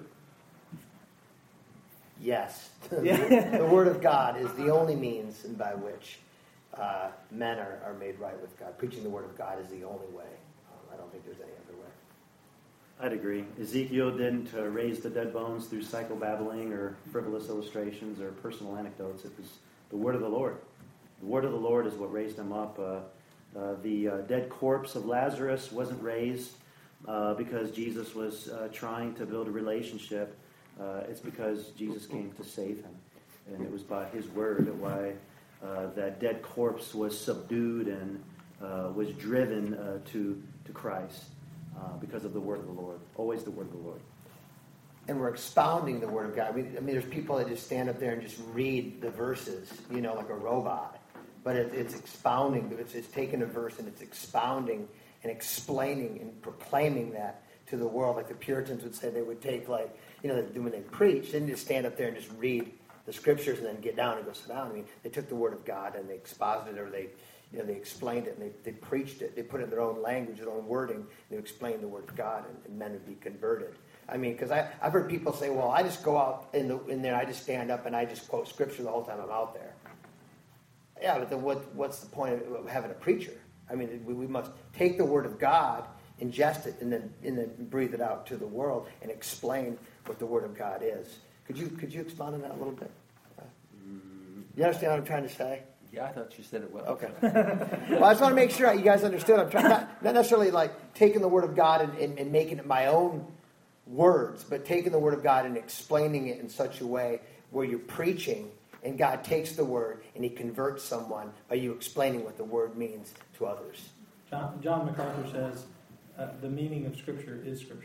Yes. Yeah. The Word of God is the only means by which men are made right with God. Preaching the Word of God is the only way. I don't think there's any other way. I'd agree. Ezekiel didn't raise the dead bones through psychobabbling or frivolous illustrations or personal anecdotes. It was the word of the Lord. The word of the Lord is what raised him up. The dead corpse of Lazarus wasn't raised because Jesus was trying to build a relationship. It's because Jesus came to save him. And it was by his word why that dead corpse was subdued and was driven to Christ. Because of the word of the Lord. Always the word of the Lord. And we're expounding the Word of God. I mean, there's people that just stand up there and just read the verses, like a robot. But it's expounding. It's taking a verse and it's expounding and explaining and proclaiming that to the world. Like the Puritans would say they would take, when they preach, they didn't just stand up there and just read the Scriptures and then get down and go sit down. I mean, they took the Word of God and they exposited it, or they explained it and they preached it. They put it in their own language, their own wording, and they explained the Word of God, and men would be converted. I mean, because I've heard people say, well, I just go out in there, I just stand up and I just quote Scripture the whole time I'm out there. Yeah, but then what's the point of having a preacher? I mean, we must take the Word of God, ingest it, and then breathe it out to the world and explain what the Word of God is. Could you expound on that a little bit? You understand what I'm trying to say? Yeah, I thought you said it well. Okay. Well, I just want to make sure you guys understood. I'm trying not necessarily like taking the Word of God and making it my own words, but taking the Word of God and explaining it in such a way where you're preaching and God takes the Word and He converts someone by you explaining what the Word means to others. John MacArthur says the meaning of Scripture is Scripture.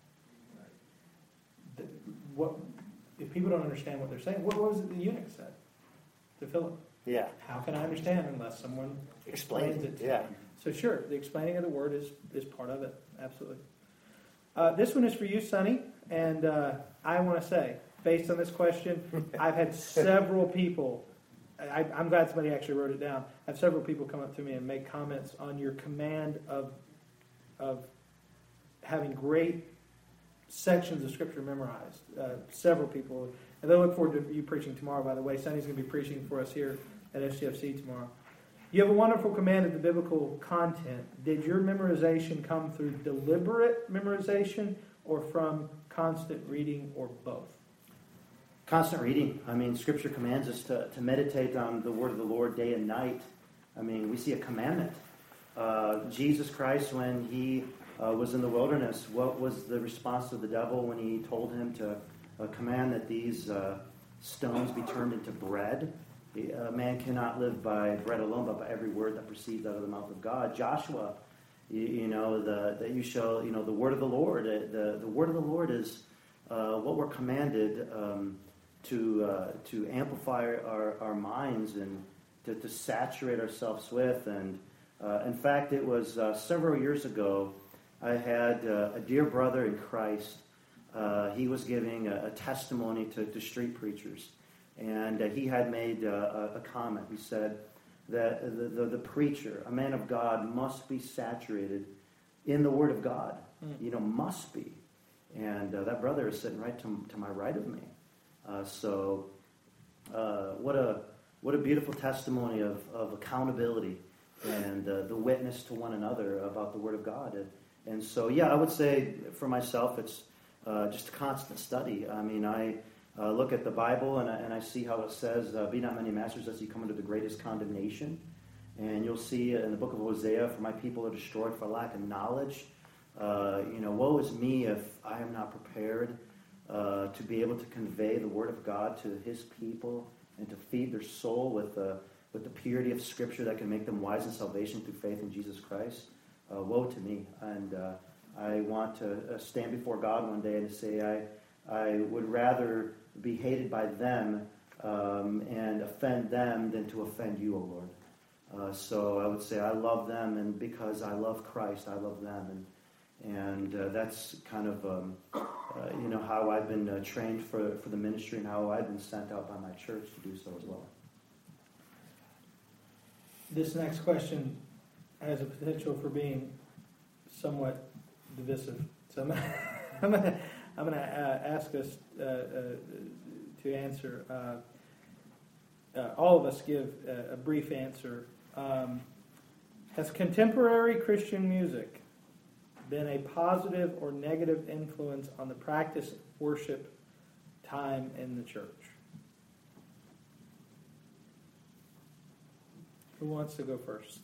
If people don't understand what they're saying, what was it the eunuch said to Philip? Yeah. How can I understand unless someone explains it to me? So sure, the explaining of the Word is part of it. Absolutely. This one is for you, Sonny. And I want to say, based on this question, I've had several people, I'm glad somebody actually wrote it down. I have several people come up to me and make comments on your command of having great sections of Scripture memorized. Several people. And they look forward to you preaching tomorrow, by the way. Sonny's going to be preaching for us here at SGFC tomorrow. You have a wonderful command of the biblical content. Did your memorization come through deliberate memorization or from constant reading, or both? Constant reading. I mean, Scripture commands us to meditate on the word of the Lord day and night. I mean, we see a commandment. Jesus Christ, when He was in the wilderness, what was the response of the devil when he told Him to command that these stones be turned into bread? A man cannot live by bread alone, but by every word that proceeds out of the mouth of God. Joshua, that you show, the word of the Lord. The word of the Lord is what we're commanded to amplify our minds and to saturate ourselves with. And in fact, it was several years ago, I had a dear brother in Christ. He was giving a testimony to street preachers. And he had made a comment. He said that the preacher, a man of God, must be saturated in the Word of God. Must be. And that brother is sitting right to my right of me. So what a beautiful testimony of accountability and the witness to one another about the Word of God. And so, yeah, I would say for myself, it's just a constant study. I mean, I look at the Bible and I see how it says, be not many masters lest you come into the greatest condemnation. And you'll see in the book of Hosea, for my people are destroyed for lack of knowledge. Woe is me if I am not prepared to be able to convey the word of God to his people and to feed their soul with the purity of Scripture that can make them wise in salvation through faith in Jesus Christ. Woe to me. And I want to stand before God one day and to say I would rather be hated by them and offend them than to offend you, O Lord. So I would say I love them, and because I love Christ, I love them. And that's kind of how I've been trained for the ministry and how I've been sent out by my church to do so as well. This next question has a potential for being somewhat divisive. So I'm going to ask us to answer. All of us give a brief answer. Has contemporary Christian music been a positive or negative influence on the practice of worship time in the church? Who wants to go first?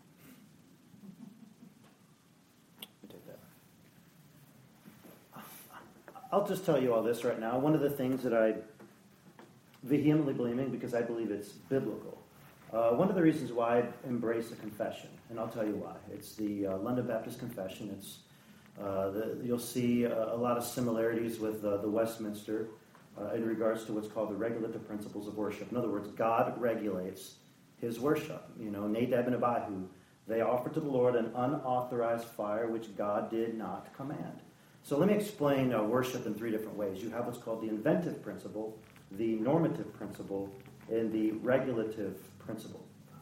I'll just tell you all this right now. One of the things that I vehemently believe in, because I believe it's biblical, one of the reasons why I embrace the confession, and I'll tell you why. It's the London Baptist Confession. It's you'll see a lot of similarities with the Westminster in regards to what's called the regulative principles of worship. In other words, God regulates his worship. Nadab and Abihu, they offered to the Lord an unauthorized fire which God did not command. So let me explain worship in three different ways. You have what's called the inventive principle, the normative principle, and the regulative principle.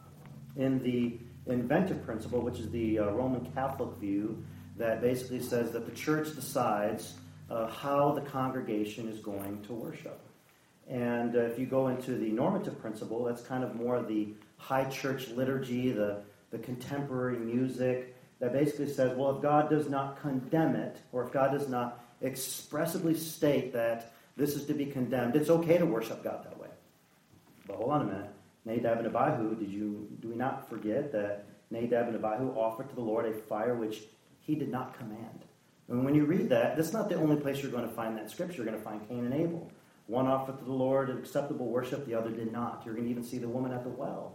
In the inventive principle, which is the Roman Catholic view, that basically says that the church decides how the congregation is going to worship. And if you go into the normative principle, that's kind of more the high church liturgy, the contemporary music, that basically says, well, if God does not condemn it, or if God does not expressively state that this is to be condemned, it's okay to worship God that way. But hold on a minute. Nadab and Abihu, do we not forget that Nadab and Abihu offered to the Lord a fire which he did not command? And when you read that, that's not the only place you're going to find that scripture. You're going to find Cain and Abel. One offered to the Lord an acceptable worship, the other did not. You're going to even see the woman at the well.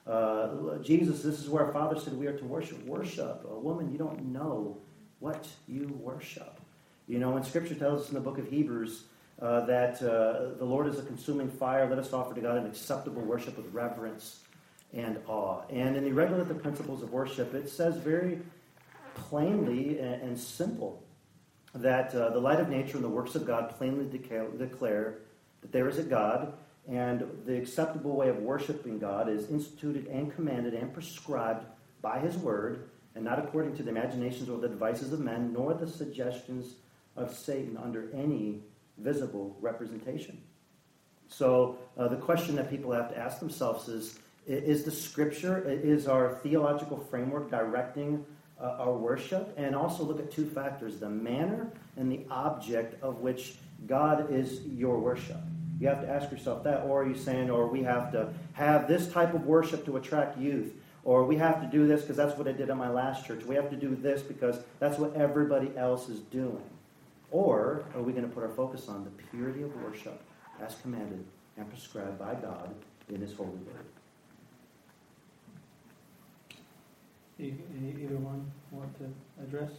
Jesus, this is where our Father said we are to worship. Worship. A woman, you don't know what you worship. When Scripture tells us in the book of Hebrews that the Lord is a consuming fire, let us offer to God an acceptable worship with reverence and awe. And in the regulative principles of worship, it says very plainly and simple that the light of nature and the works of God plainly declare that there is a God, and the acceptable way of worshiping God is instituted and commanded and prescribed by his word, and not according to the imaginations or the devices of men, nor the suggestions of Satan under any visible representation. So the question that people have to ask themselves is the Scripture, is our theological framework directing our worship? And also look at two factors, the manner and the object of which God is your worship. You have to ask yourself that. Or are you saying, or we have to have this type of worship to attract youth, or we have to do this because that's what I did at my last church. We have to do this because that's what everybody else is doing. Or are we going to put our focus on the purity of worship as commanded and prescribed by God in his holy word? Either one want to address?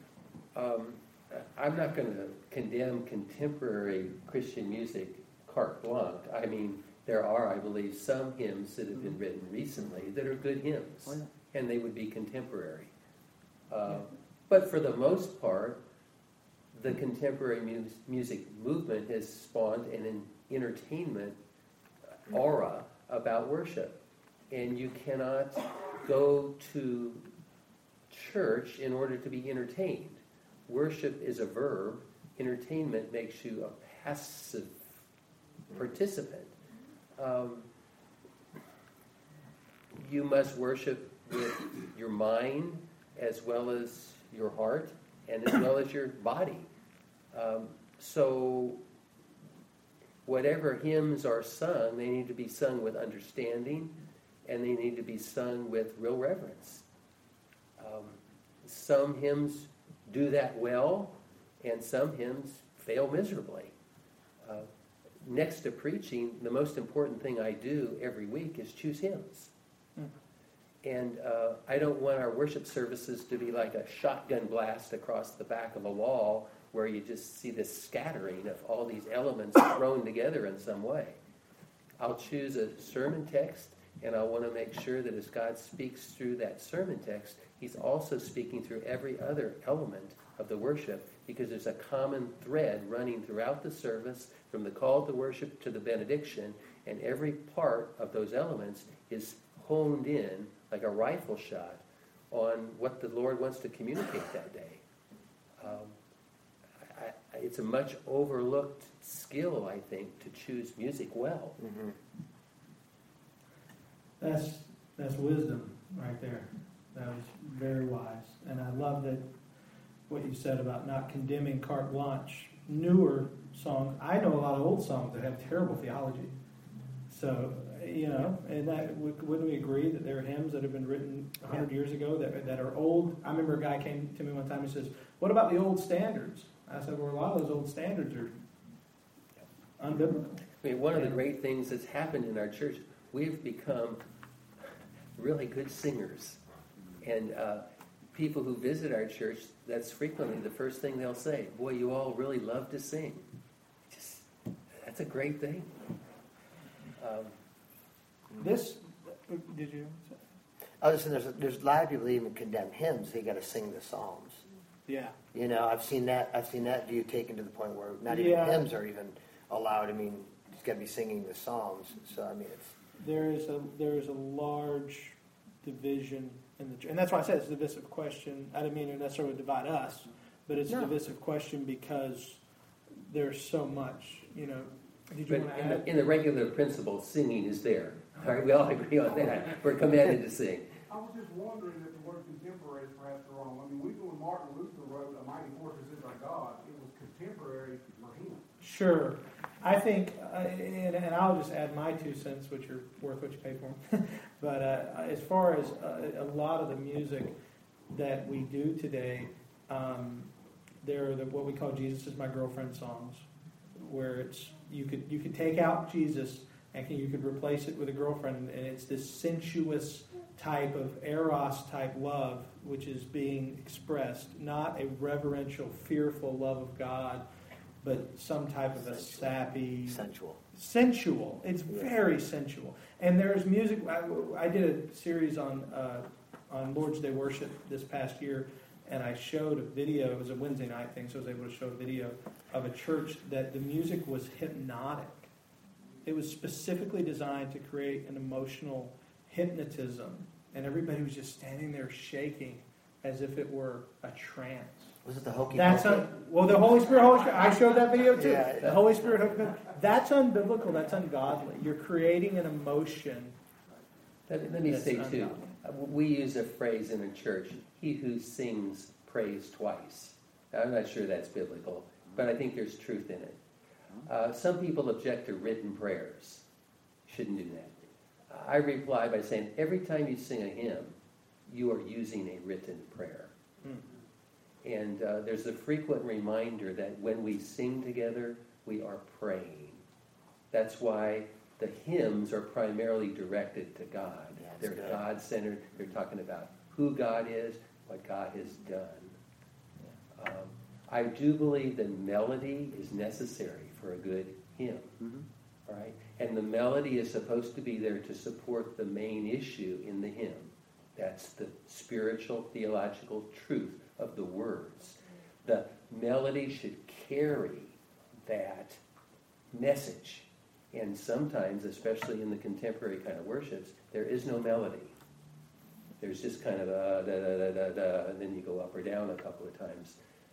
I'm not going to condemn contemporary Christian music carte blanche. I mean, there are, I believe, some hymns that have been written recently that are good hymns, and they would be contemporary. But for the most part, the contemporary music movement has spawned an entertainment aura about worship. And you cannot go to church in order to be entertained. Worship is a verb. Entertainment makes you a passive participant. You must worship with your mind as well as your heart and as well as your body. So whatever hymns are sung, they need to be sung with understanding, and they need to be sung with real reverence. Some hymns do that well, and some hymns fail miserably. Next to preaching, the most important thing I do every week is choose hymns. And I don't want our worship services to be like a shotgun blast across the back of a wall where you just see this scattering of all these elements thrown together in some way. I'll choose a sermon text, and I want to make sure that as God speaks through that sermon text, he's also speaking through every other element of the worship, because there's a common thread running throughout the service from the call to worship to the benediction, and every part of those elements is honed in like a rifle shot on what the Lord wants to communicate that day. It's a much overlooked skill, I think, to choose music well. That's wisdom right there. That was very wise. And I love that what you said about not condemning carte blanche. Newer songs, I know a lot of old songs that have terrible theology. So, and that wouldn't we agree that there are hymns that have been written 100 years ago that are old? I remember a guy came to me one time and says, "What about the old standards?" I said, "Well, a lot of those old standards are unbiblical." I mean, one of the great things that's happened in our church, we've become really good singers. And people who visit our church, that's frequently the first thing they'll say. "Boy, you all really love to sing." That's a great thing. Did you? I was saying there's a lot of people that even condemn hymns. They got to sing the psalms. Yeah. I've seen that view taken to the point where not even hymns are even allowed. I mean, it's got to be singing the psalms. So I mean, there is a large division in the church, and that's why I said it's a divisive question. I didn't mean to necessarily divide us, but it's a divisive question because there's so much. Did you But want to add? in the regular principle, singing is there. All right, we all agree on that. We're commanded to sing. I was just wondering if the word contemporary is perhaps wrong. I mean, we when Martin Luther wrote "A Mighty Fortress Is Our God," it was contemporary for him. Sure. I think, and I'll just add my 2 cents, which are worth what you pay for them. But as far as a lot of the music that we do today, there are what we call "Jesus Is My Girlfriend" songs, where you could take out Jesus and you could replace it with a girlfriend, and it's this sensuous type of eros type love which is being expressed, not a reverential, fearful love of God, but some type of a sappy, sensual. It's very sensual. And there's music. I did a series on Lord's Day worship this past year, and I showed a video. It was a Wednesday night thing, so I was able to show a video of a church that the music was hypnotic. It was specifically designed to create an emotional hypnotism, and everybody was just standing there shaking as if it were a trance. Was it the Hokey? The Holy Spirit. I showed that video too. Yeah. The Holy Spirit. That's unbiblical. That's ungodly. You're creating an emotion. Let me say too. We use a phrase in a church: "He who sings prays twice." Now, I'm not sure that's biblical, but I think there's truth in it. Some people object to written prayers. Shouldn't do that. I reply by saying, every time you sing a hymn, you are using a written prayer. And there's a frequent reminder that when we sing together, we are praying. That's why the hymns are primarily directed to God. They're God-centered. They're talking about who God is, what God has done. I do believe that melody is necessary for a good hymn. All right? And the melody is supposed to be there to support the main issue in the hymn. That's the spiritual, theological truth of the words. The melody should carry that message. And sometimes, especially in the contemporary kind of worships, there is no melody. There's just kind of a da-da-da-da-da, and then you go up or down a couple of times.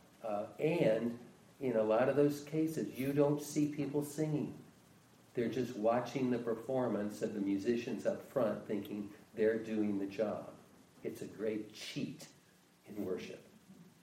And in a lot of those cases, you don't see people singing. They're just watching the performance of the musicians up front thinking they're doing the job. It's a great cheat in worship.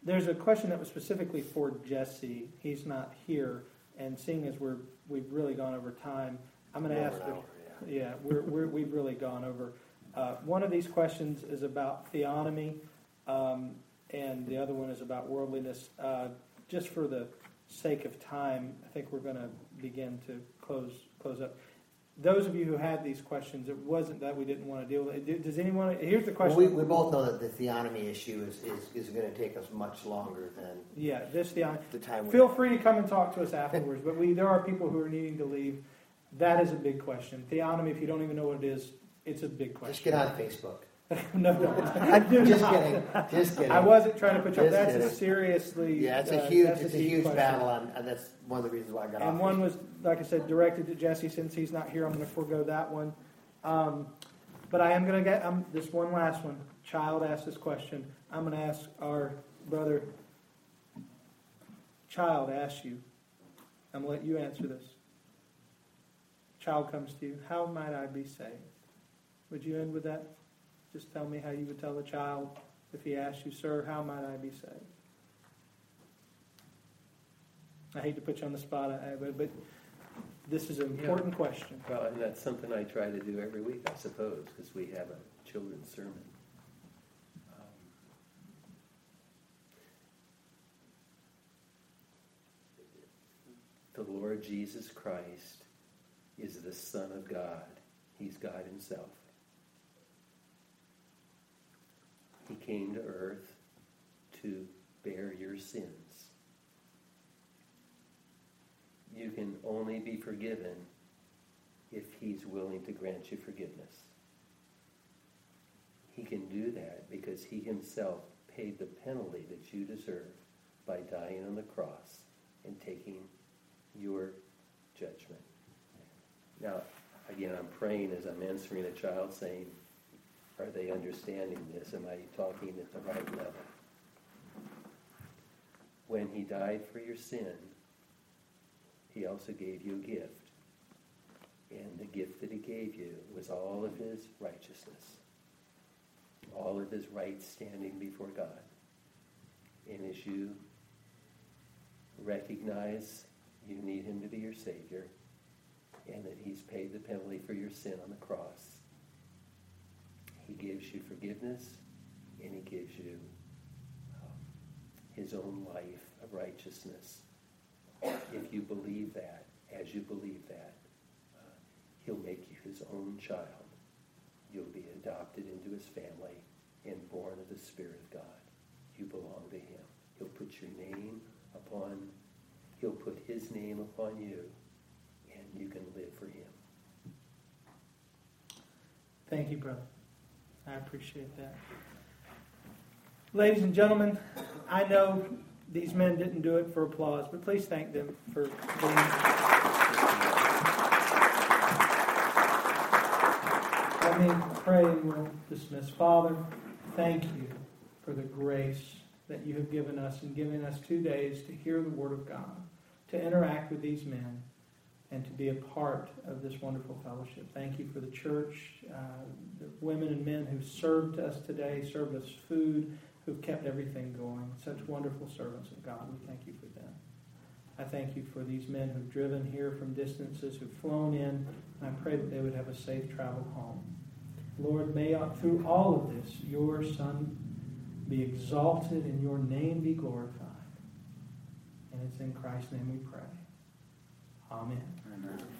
There's a question that was specifically for Jesse. He's not here, and seeing as we've really gone over time, I'm going to ask. We've really gone over. One of these questions is about theonomy, and the other one is about worldliness. Just for the sake of time, I think we're going to begin to close up. Those of you who had these questions, it wasn't that we didn't want to deal with it. Does anyone? Here's the question. Well, we both know that the theonomy issue is going to take us much longer than this theonomy. the time. Feel free to come and talk to us afterwards. But there are people who are needing to leave. That is a big question. Theonomy, if you don't even know what it is, it's a big question. Just get on Facebook. No, I do Just not. kidding. Just kidding. I wasn't trying to put you up. Just That's kidding. a seriously. Yeah, it's a huge question. battle, and that's one of the reasons why I got off. And one was, like I said, directed to Jesse. Since he's not here, I'm going to forego that one. But I am going to get this one last one. Child asked this question. I'm going to ask our brother. Child asks you. I'm going to let you answer this. Child comes to you. How might I be saved? Would you end with that? Just tell me how you would tell the child if he asked you, sir, how might I be saved? I hate to put you on the spot, but this is an important question. Well, and that's something I try to do every week, I suppose, because we have a children's sermon. The Lord Jesus Christ is the Son of God. He's God himself. He came to earth to bear your sins. You can only be forgiven if he's willing to grant you forgiveness. He can do that because he himself paid the penalty that you deserve by dying on the cross and taking your judgment. Now, again, I'm praying as I'm answering a child saying, are they understanding this? Am I talking at the right level? When he died for your sin, he also gave you a gift. And the gift that he gave you was all of his righteousness, all of his right standing before God. And as you recognize you need him to be your Savior, and that he's paid the penalty for your sin on the cross, he gives you forgiveness, and he gives you his own life of righteousness. If you believe that, as you believe that, he'll make you his own child. You'll be adopted into his family and born of the Spirit of God. You belong to him. He'll put his name upon you, and you can live for him. Thank you, brother. I appreciate that. Ladies and gentlemen, I know these men didn't do it for applause, but please thank them for being. Let me pray and we'll dismiss. Father, thank you for the grace that you have given us and given us 2 days to hear the Word of God, to interact with these men, and to be a part of this wonderful fellowship. Thank you for the church, the women and men who served us today, served us food, who've kept everything going. Such wonderful servants of God. We thank you for them. I thank you for these men who've driven here from distances, who've flown in, and I pray that they would have a safe travel home. Lord, may through all of this, your Son be exalted and your name be glorified. And it's in Christ's name we pray. Amen. Amen.